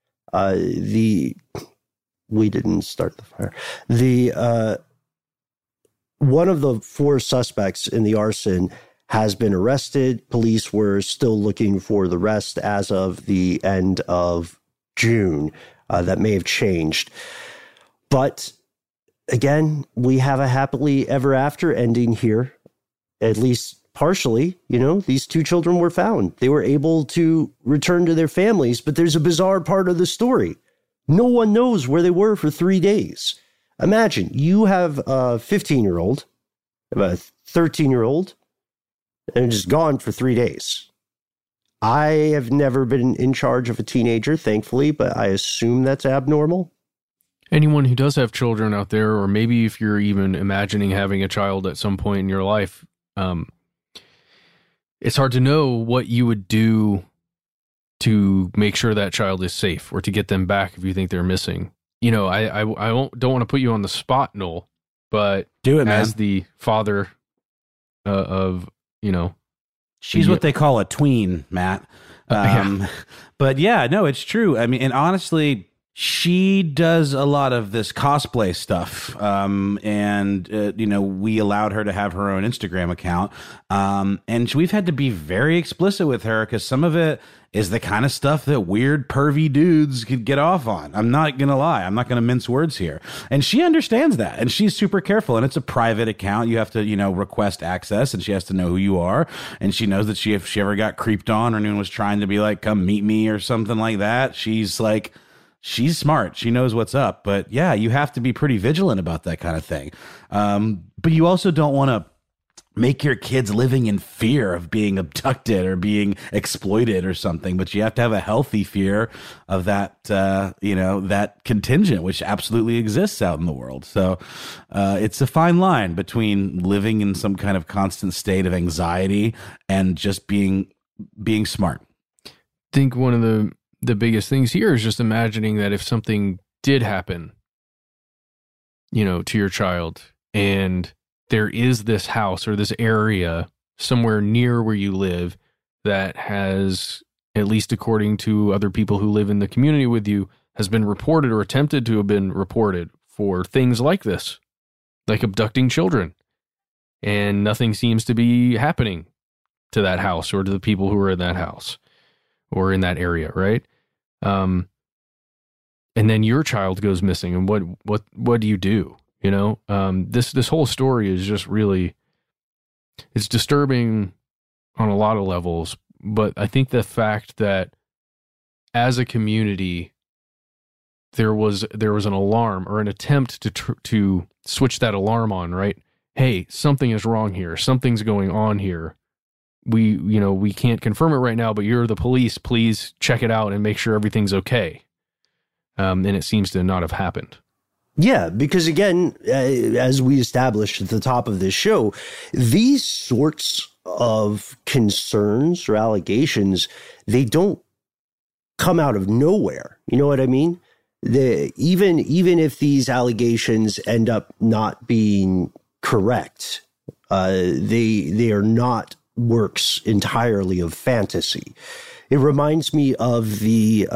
We didn't start the fire. One of the 4 suspects in the arson has been arrested. Police were still looking for the rest as of the end of June. That may have changed. But again, we have a happily ever after ending here, at least partially. These 2 children were found. They were able to return to their families, but there's a bizarre part of the story. No one knows where they were for 3 days. Imagine you have a 15-year-old, a 13-year-old, and just gone for 3 days. I have never been in charge of a teenager, thankfully, but I assume that's abnormal. Anyone who does have children out there, or maybe if you're even imagining having a child at some point in your life, it's hard to know what you would do to make sure that child is safe, or to get them back if you think they're missing. I don't want to put you on the spot, Noel, but do it, man. As the father of, she's what they call a tween, Matt. But yeah, no, it's true. I mean, and honestly, she does a lot of this cosplay stuff. We allowed her to have her own Instagram account. And we've had to be very explicit with her, because some of it is the kind of stuff that weird, pervy dudes could get off on. I'm not going to lie. I'm not going to mince words here. And she understands that. And she's super careful. And it's a private account. You have to, request access, and she has to know who you are. And she knows that if she ever got creeped on, or anyone was trying to be like, come meet me or something like that, she's smart. She knows what's up. But yeah, you have to be pretty vigilant about that kind of thing. But you also don't want to make your kids living in fear of being abducted or being exploited or something. But you have to have a healthy fear of that, that contingent, which absolutely exists out in the world. So it's a fine line between living in some kind of constant state of anxiety and just being smart. I think one of the biggest things here is just imagining that if something did happen, to your child, and there is this house or this area somewhere near where you live that has, at least according to other people who live in the community with you, has been reported or attempted to have been reported for things like this, like abducting children, and nothing seems to be happening to that house or to the people who are in that house or in that area, right? And then your child goes missing, and what do you do? This whole story is just really, it's disturbing on a lot of levels. But I think the fact that as a community, there was an alarm or an attempt to switch that alarm on, right? Hey, something is wrong here. Something's going on here. We can't confirm it right now, but you're the police. Please check it out and make sure everything's okay. And it seems to not have happened. Yeah, because again, as we established at the top of this show, these sorts of concerns or allegations, they don't come out of nowhere. You know what I mean? Even if these allegations end up not being correct, they are not works entirely of fantasy. It reminds me of the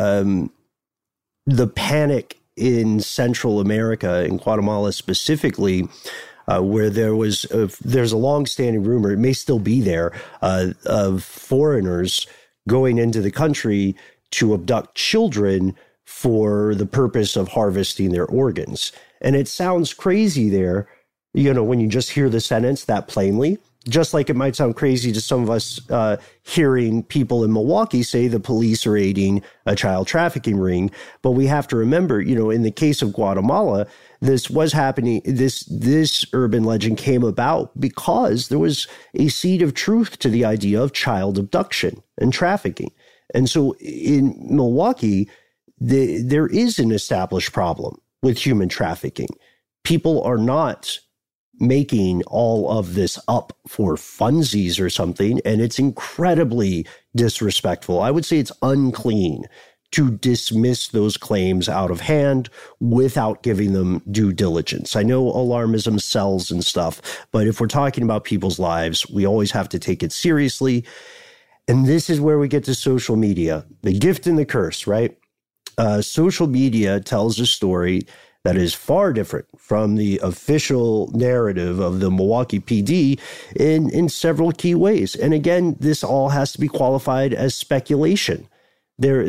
panic in Central America, in Guatemala specifically, where there's a long-standing rumor, it may still be there, of foreigners going into the country to abduct children for the purpose of harvesting their organs. And it sounds crazy there, when you just hear the sentence that plainly, just like it might sound crazy to some of us hearing people in Milwaukee say the police are aiding a child trafficking ring. But we have to remember, in the case of Guatemala, this was happening. This urban legend came about because there was a seed of truth to the idea of child abduction and trafficking. And so in Milwaukee, there is an established problem with human trafficking. People are not making all of this up for funsies or something, and it's incredibly disrespectful. I would say it's unclean to dismiss those claims out of hand without giving them due diligence. I know alarmism sells and stuff, but if we're talking about people's lives, we always have to take it seriously. And this is where we get to social media, the gift and the curse, right? Social media tells a story that is far different from the official narrative of the Milwaukee PD in several key ways. And again, this all has to be qualified as speculation. There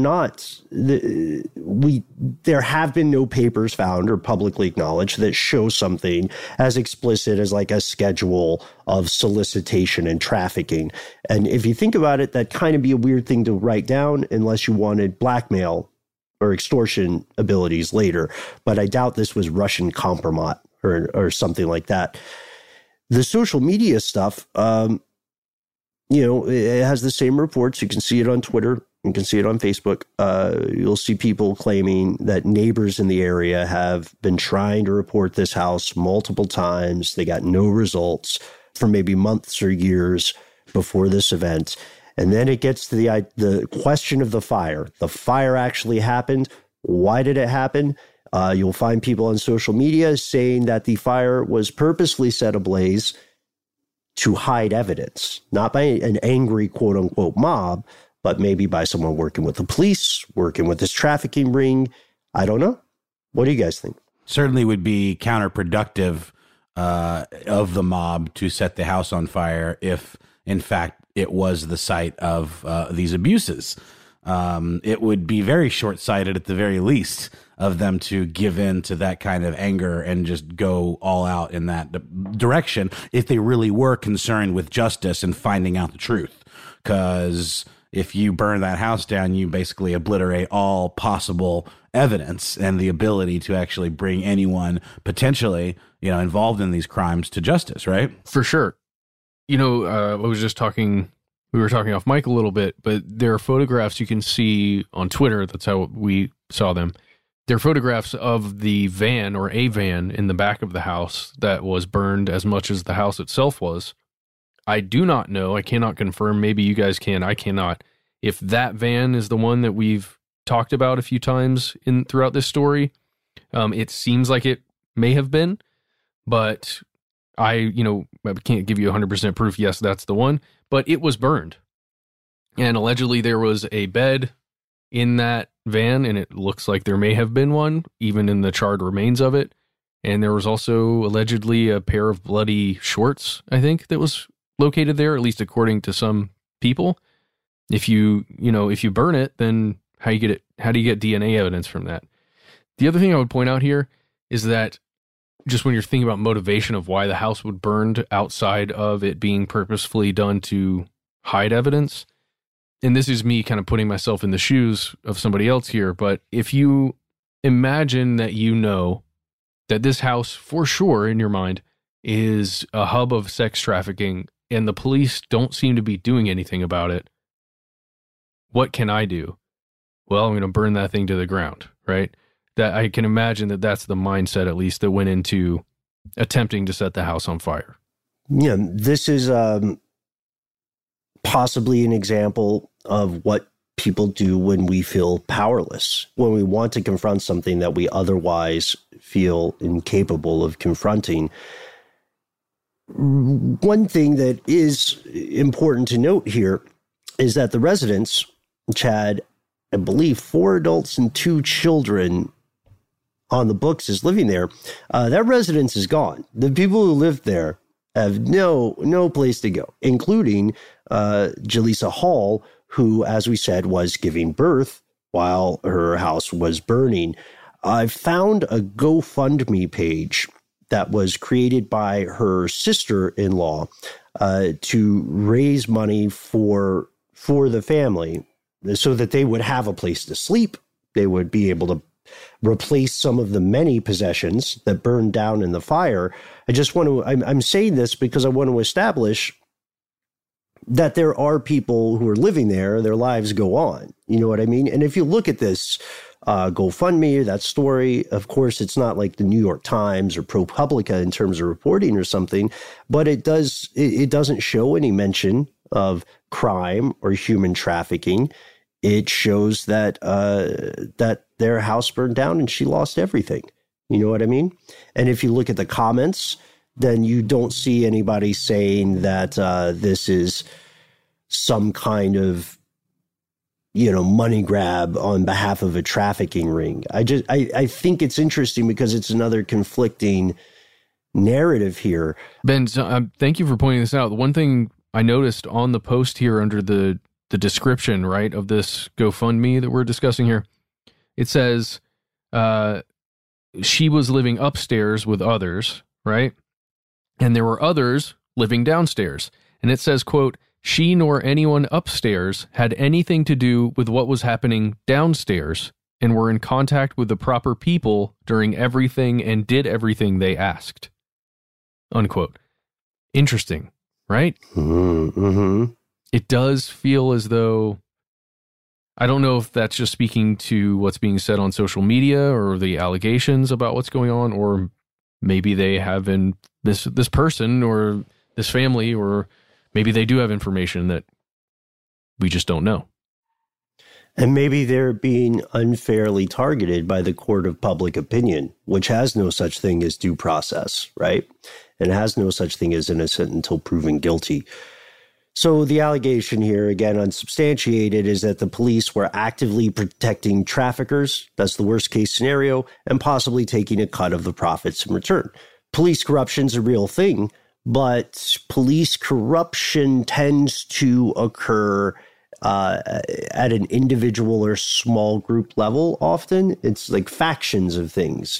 have been no papers found or publicly acknowledged that show something as explicit as like a schedule of solicitation and trafficking. And if you think about it, that kind of be a weird thing to write down unless you wanted blackmail or extortion abilities later. But I doubt this was Russian compromat or something like that. The social media stuff, it has the same reports. You can see it on Twitter. You can see it on Facebook. You'll see people claiming that neighbors in the area have been trying to report this house multiple times. They got no results for maybe months or years before this event. And then it gets to the question of the fire. The fire actually happened. Why did it happen? You'll find people on social media saying that the fire was purposely set ablaze to hide evidence, not by an angry quote unquote mob, but maybe by someone working with the police, working with this trafficking ring. I don't know. What do you guys think? Certainly would be counterproductive of the mob to set the house on fire if, in fact, it was the site of these abuses. It would be very short-sighted at the very least of them to give in to that kind of anger and just go all out in that direction if they really were concerned with justice and finding out the truth. Because if you burn that house down, you basically obliterate all possible evidence and the ability to actually bring anyone potentially, involved in these crimes to justice, right? For sure. We were talking off mic a little bit, but there are photographs you can see on Twitter. That's how we saw them. They're photographs of the van or a van in the back of the house that was burned as much as the house itself was. I do not know. I cannot confirm. Maybe you guys can. I cannot. If that van is the one that we've talked about a few times throughout this story, it seems like it may have been, but I can't give you 100% proof. Yes, that's the one, but it was burned. And allegedly there was a bed in that van, and it looks like there may have been one, even in the charred remains of it. And there was also allegedly a pair of bloody shorts, I think, that was located there, at least according to some people. If you burn it, then how do you get DNA evidence from that? The other thing I would point out here is that just when you're thinking about motivation of why the house would burn outside of it being purposefully done to hide evidence, and this is me kind of putting myself in the shoes of somebody else here, but if you imagine that you know that this house, for sure, in your mind, is a hub of sex trafficking, and the police don't seem to be doing anything about it. What can I do? Well, I'm going to burn that thing to the ground, right? That I can imagine that that's the mindset, at least, that went into attempting to set the house on fire. Yeah, this is possibly an example of what people do when we feel powerless, when we want to confront something that we otherwise feel incapable of confronting. One thing that is important to note here is that the residents, which had, I believe, 4 adults and 2 children on the books as living there, that residence is gone. The people who lived there have no place to go, including Jaleesa Hall, who, as we said, was giving birth while her house was burning. I found a GoFundMe page that was created by her sister-in-law to raise money for the family so that they would have a place to sleep. They would be able to replace some of the many possessions that burned down in the fire. I'm saying this because I want to establish that there are people who are living there, their lives go on. You know what I mean? And if you look at this GoFundMe, that story, of course, it's not like the New York Times or ProPublica in terms of reporting or something, but it doesn't show any mention of crime or human trafficking. It shows that that their house burned down and she lost everything. You know what I mean? And if you look at the comments, then you don't see anybody saying that this is some kind of, money grab on behalf of a trafficking ring. I think it's interesting because it's another conflicting narrative here. Ben, thank you for pointing this out. The one thing I noticed on the post here under the description, right, of this GoFundMe that we're discussing here, it says she was living upstairs with others, right? And there were others living downstairs. And it says, quote, she nor anyone upstairs had anything to do with what was happening downstairs and were in contact with the proper people during everything and did everything they asked. Unquote. Interesting, right? Mm-hmm. It does feel as though, I don't know if that's just speaking to what's being said on social media or the allegations about what's going on, or maybe they have this person or this family, or maybe they do have information that we just don't know. And maybe they're being unfairly targeted by the court of public opinion, which has no such thing as due process, right? And has no such thing as innocent until proven guilty. So the allegation here, again, unsubstantiated, is that the police were actively protecting traffickers. That's the worst case scenario, and possibly taking a cut of the profits in return. Police corruption is a real thing, but police corruption tends to occur at an individual or small group level. Often it's like factions of things,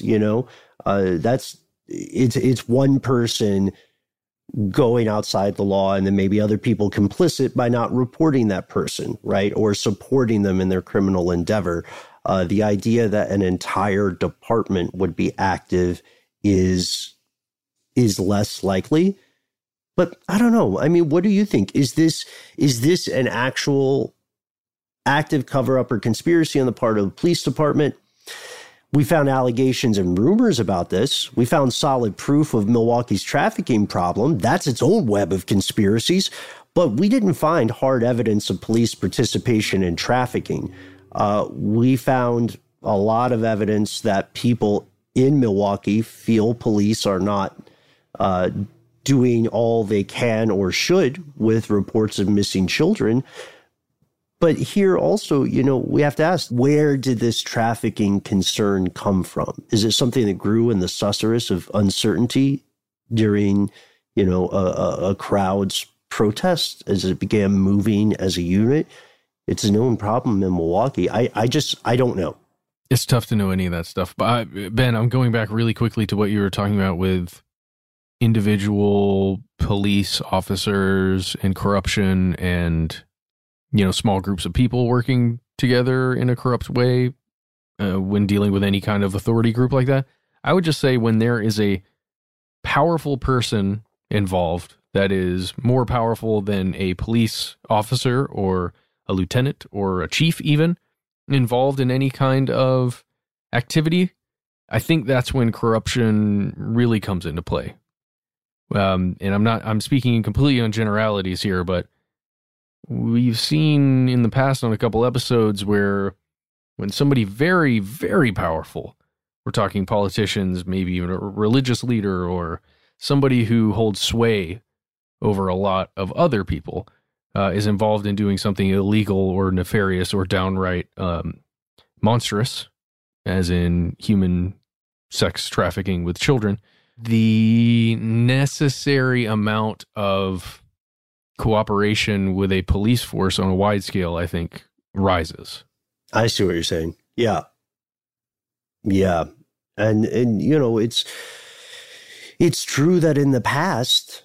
it's one person going outside the law, and then maybe other people complicit by not reporting that person, right? Or supporting them in their criminal endeavor. The idea that an entire department would be active is less likely. But I don't know. I mean, what do you think? Is this an actual active cover-up or conspiracy on the part of the police department? We found allegations and rumors about this. We found solid proof of Milwaukee's trafficking problem. That's its own web of conspiracies. But we didn't find hard evidence of police participation in trafficking. We found a lot of evidence that people in Milwaukee feel police are not doing all they can or should with reports of missing children. But here also, we have to ask, where did this trafficking concern come from? Is it something that grew in the susurrus of uncertainty during, a crowd's protest as it began moving as a unit? It's a known problem in Milwaukee. I don't know. It's tough to know any of that stuff. But Ben, I'm going back really quickly to what you were talking about with individual police officers and corruption and, small groups of people working together in a corrupt way. when dealing with any kind of authority group like that. I would just say when there is a powerful person involved that is more powerful than a police officer or a lieutenant or a chief even involved in any kind of activity, I think that's when corruption really comes into play. And I'm speaking completely on generalities here, but we've seen in the past on a couple episodes where when somebody very, very powerful, we're talking politicians, maybe even a religious leader or somebody who holds sway over a lot of other people, is involved in doing something illegal or nefarious or downright monstrous, as in human sex trafficking with children, the necessary amount of cooperation with a police force on a wide scale, I think, rises. I see what you're saying. Yeah. Yeah. And you know, it's true that in the past,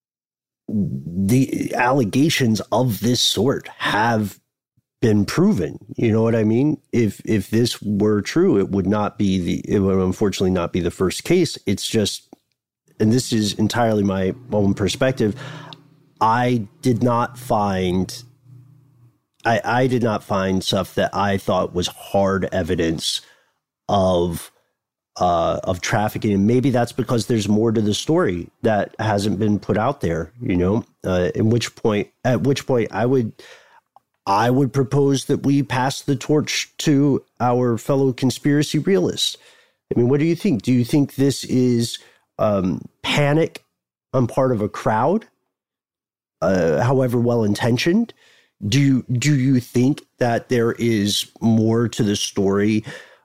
the allegations of this sort have been proven. You know what I mean? If this were true, it would unfortunately not be the first case. It's just, and this is entirely my own perspective, I did not find stuff that I thought was hard evidence of trafficking. And maybe that's because there's more to the story that hasn't been put out there, you know, at which point I would propose that we pass the torch to our fellow conspiracy realists. I mean, what do you think? Do you think this is panic on part of a crowd, however well-intentioned? Do you think that there is more to the story?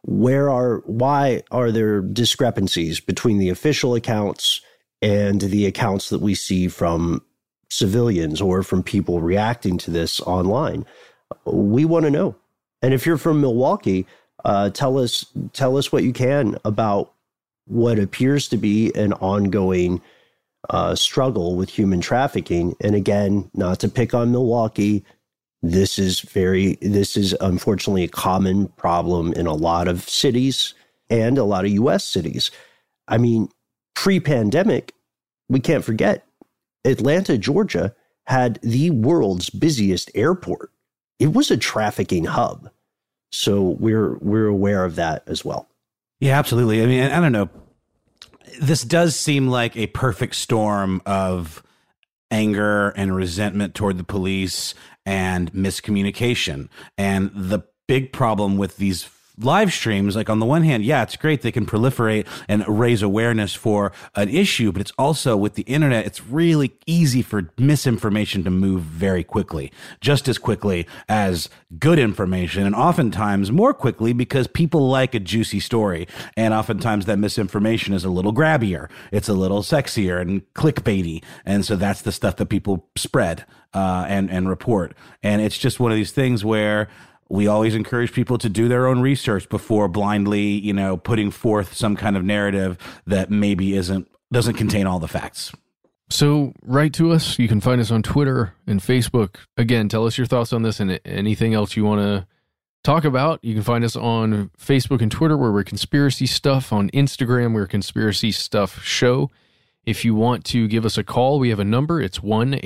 Why are there discrepancies between the official accounts and the accounts that we see from civilians or from people reacting to this online? We want to know. And if you're from Milwaukee, tell us what you can about what appears to be an ongoing struggle with human trafficking. And again, not to pick on Milwaukee, this is unfortunately a common problem in a lot of cities and a lot of U.S. cities. I mean, pre-pandemic, we can't forget, Atlanta, Georgia had the world's busiest airport. It was a trafficking hub. So we're aware of that as well. Yeah, absolutely. I mean, I don't know. This does seem like a perfect storm of anger and resentment toward the police and miscommunication. And the big problem with these live streams, like on the one hand, yeah, it's great. They can proliferate and raise awareness for an issue, but it's also with the internet, it's really easy for misinformation to move very quickly, just as quickly as good information. And oftentimes more quickly because people like a juicy story. And oftentimes that misinformation is a little grabbier. It's a little sexier and clickbaity. And so that's the stuff that people spread, and report. And it's just one of these things where we always encourage people to do their own research before blindly, you know, putting forth some kind of narrative that maybe doesn't contain all the facts. So write to us. You can find us on Twitter and Facebook. Again, tell us your thoughts on this and anything else you want to talk about. You can find us on Facebook and Twitter, where we're Conspiracy Stuff. On Instagram, we're Conspiracy Stuff Show. If you want to give us a call, we have a number. It's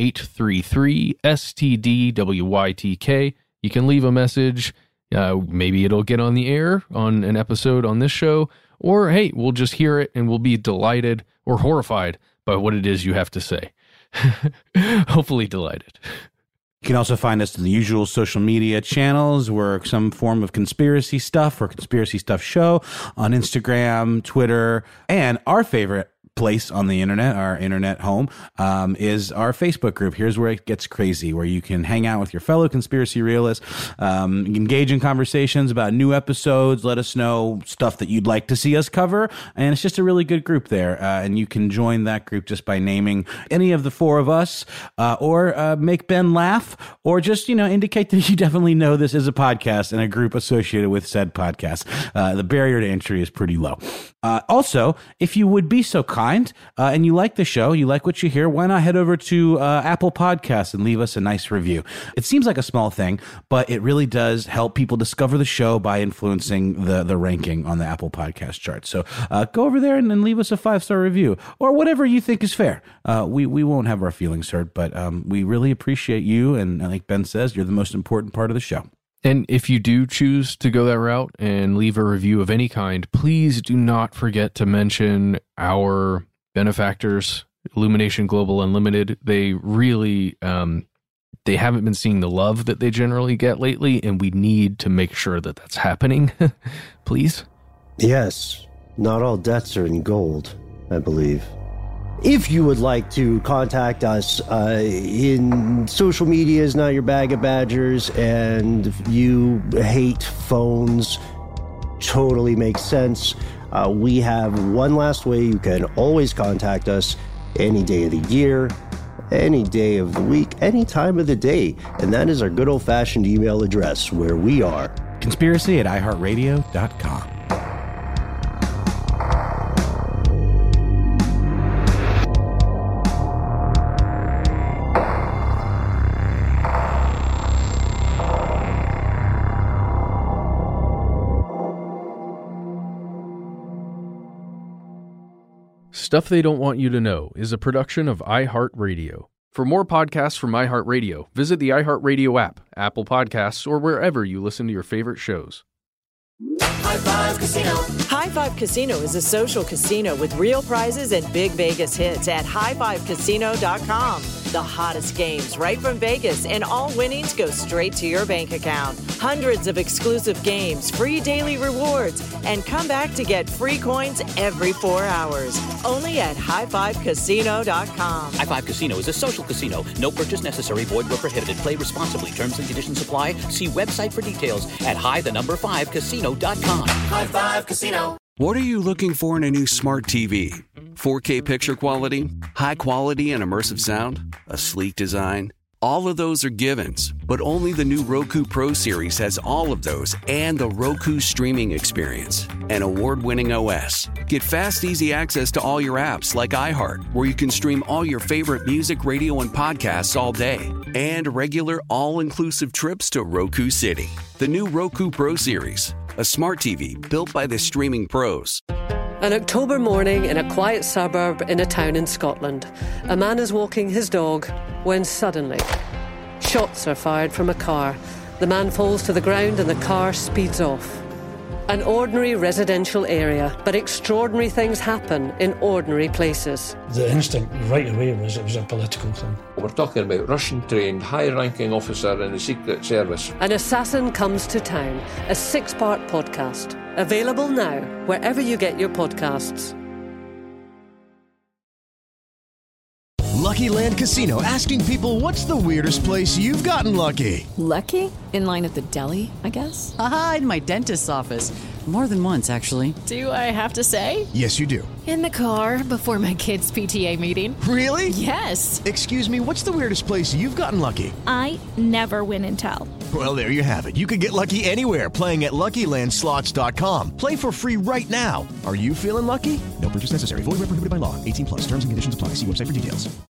1-833-STD-WYTK. You can leave a message. Maybe it'll get on the air on an episode on this show. Or, hey, we'll just hear it and we'll be delighted or horrified by what it is you have to say. Hopefully delighted. You can also find us in the usual social media channels. We're some form of Conspiracy Stuff or Conspiracy Stuff Show on Instagram, Twitter, and our favorite place on the internet, our internet home, is our Facebook group. Here's where it gets crazy, where you can hang out with your fellow conspiracy realists, engage in conversations about new episodes, let us know stuff that you'd like to see us cover, and it's just a really good group there. And you can join that group just by naming any of the four of us, or make Ben laugh, or just, indicate that you definitely know this is a podcast and a group associated with said podcast. The barrier to entry is pretty low. Also, if you would be so kind kind and you like the show, you like what you hear, why not head over to Apple Podcasts and leave us a nice review? It seems like a small thing, but it really does help people discover the show by influencing the ranking on the Apple Podcast chart. So go over there and leave us a 5-star review or whatever you think is fair. We won't have our feelings hurt, but we really appreciate you. And like Ben says, you're the most important part of the show. And if you do choose to go that route and leave a review of any kind, please do not forget to mention our benefactors, Illumination Global Unlimited. They really, they haven't been seeing the love that they generally get lately, and we need to make sure that that's happening. Please? Yes. Not all debts are in gold, I believe. If you would like to contact us in social media is not your bag of badgers, and if you hate phones, totally makes sense. We have one last way you can always contact us any day of the year, any day of the week, any time of the day, and that is our good old-fashioned email address, where we are conspiracy@iheartradio.com. Stuff They Don't Want You to Know is a production of iHeartRadio. For more podcasts from iHeartRadio, visit the iHeartRadio app, Apple Podcasts, or wherever you listen to your favorite shows. High Five Casino. High Five Casino is a social casino with real prizes and big Vegas hits at highfivecasino.com. The hottest games right from Vegas, and all winnings go straight to your bank account. Hundreds of exclusive games, free daily rewards, and come back to get free coins every 4 hours. Only at highfivecasino.com. High Five Casino is a social casino. No purchase necessary. Void where prohibited. Play responsibly. Terms and conditions apply. See website for details at high5casino.com. High Five Casino. What are you looking for in a new smart TV? 4K picture quality? High quality and immersive sound? A sleek design? All of those are givens, but only the new Roku Pro Series has all of those and the Roku streaming experience, an award-winning OS. Get fast, easy access to all your apps like iHeart, where you can stream all your favorite music, radio, and podcasts all day, and regular all-inclusive trips to Roku City. The new Roku Pro Series, a smart TV built by the streaming pros. An October morning in a quiet suburb in a town in Scotland. A man is walking his dog when suddenly, shots are fired from a car. The man falls to the ground and the car speeds off. An ordinary residential area, but extraordinary things happen in ordinary places. The instinct right away was it was a political thing. We're talking about Russian-trained, high-ranking officer in the Secret Service. An Assassin Comes to Town, a 6-part podcast. Available now, wherever you get your podcasts. Lucky Land Casino, asking people, what's the weirdest place you've gotten lucky? Lucky? In line at the deli, I guess? Aha, in my dentist's office. More than once, actually. Do I have to say? Yes, you do. In the car before my kids' PTA meeting. Really? Yes. Excuse me, what's the weirdest place you've gotten lucky? I never win and tell. Well, there you have it. You can get lucky anywhere, playing at LuckyLandSlots.com. Play for free right now. Are you feeling lucky? No purchase necessary. Void where prohibited by law. 18+. Terms and conditions apply. See website for details.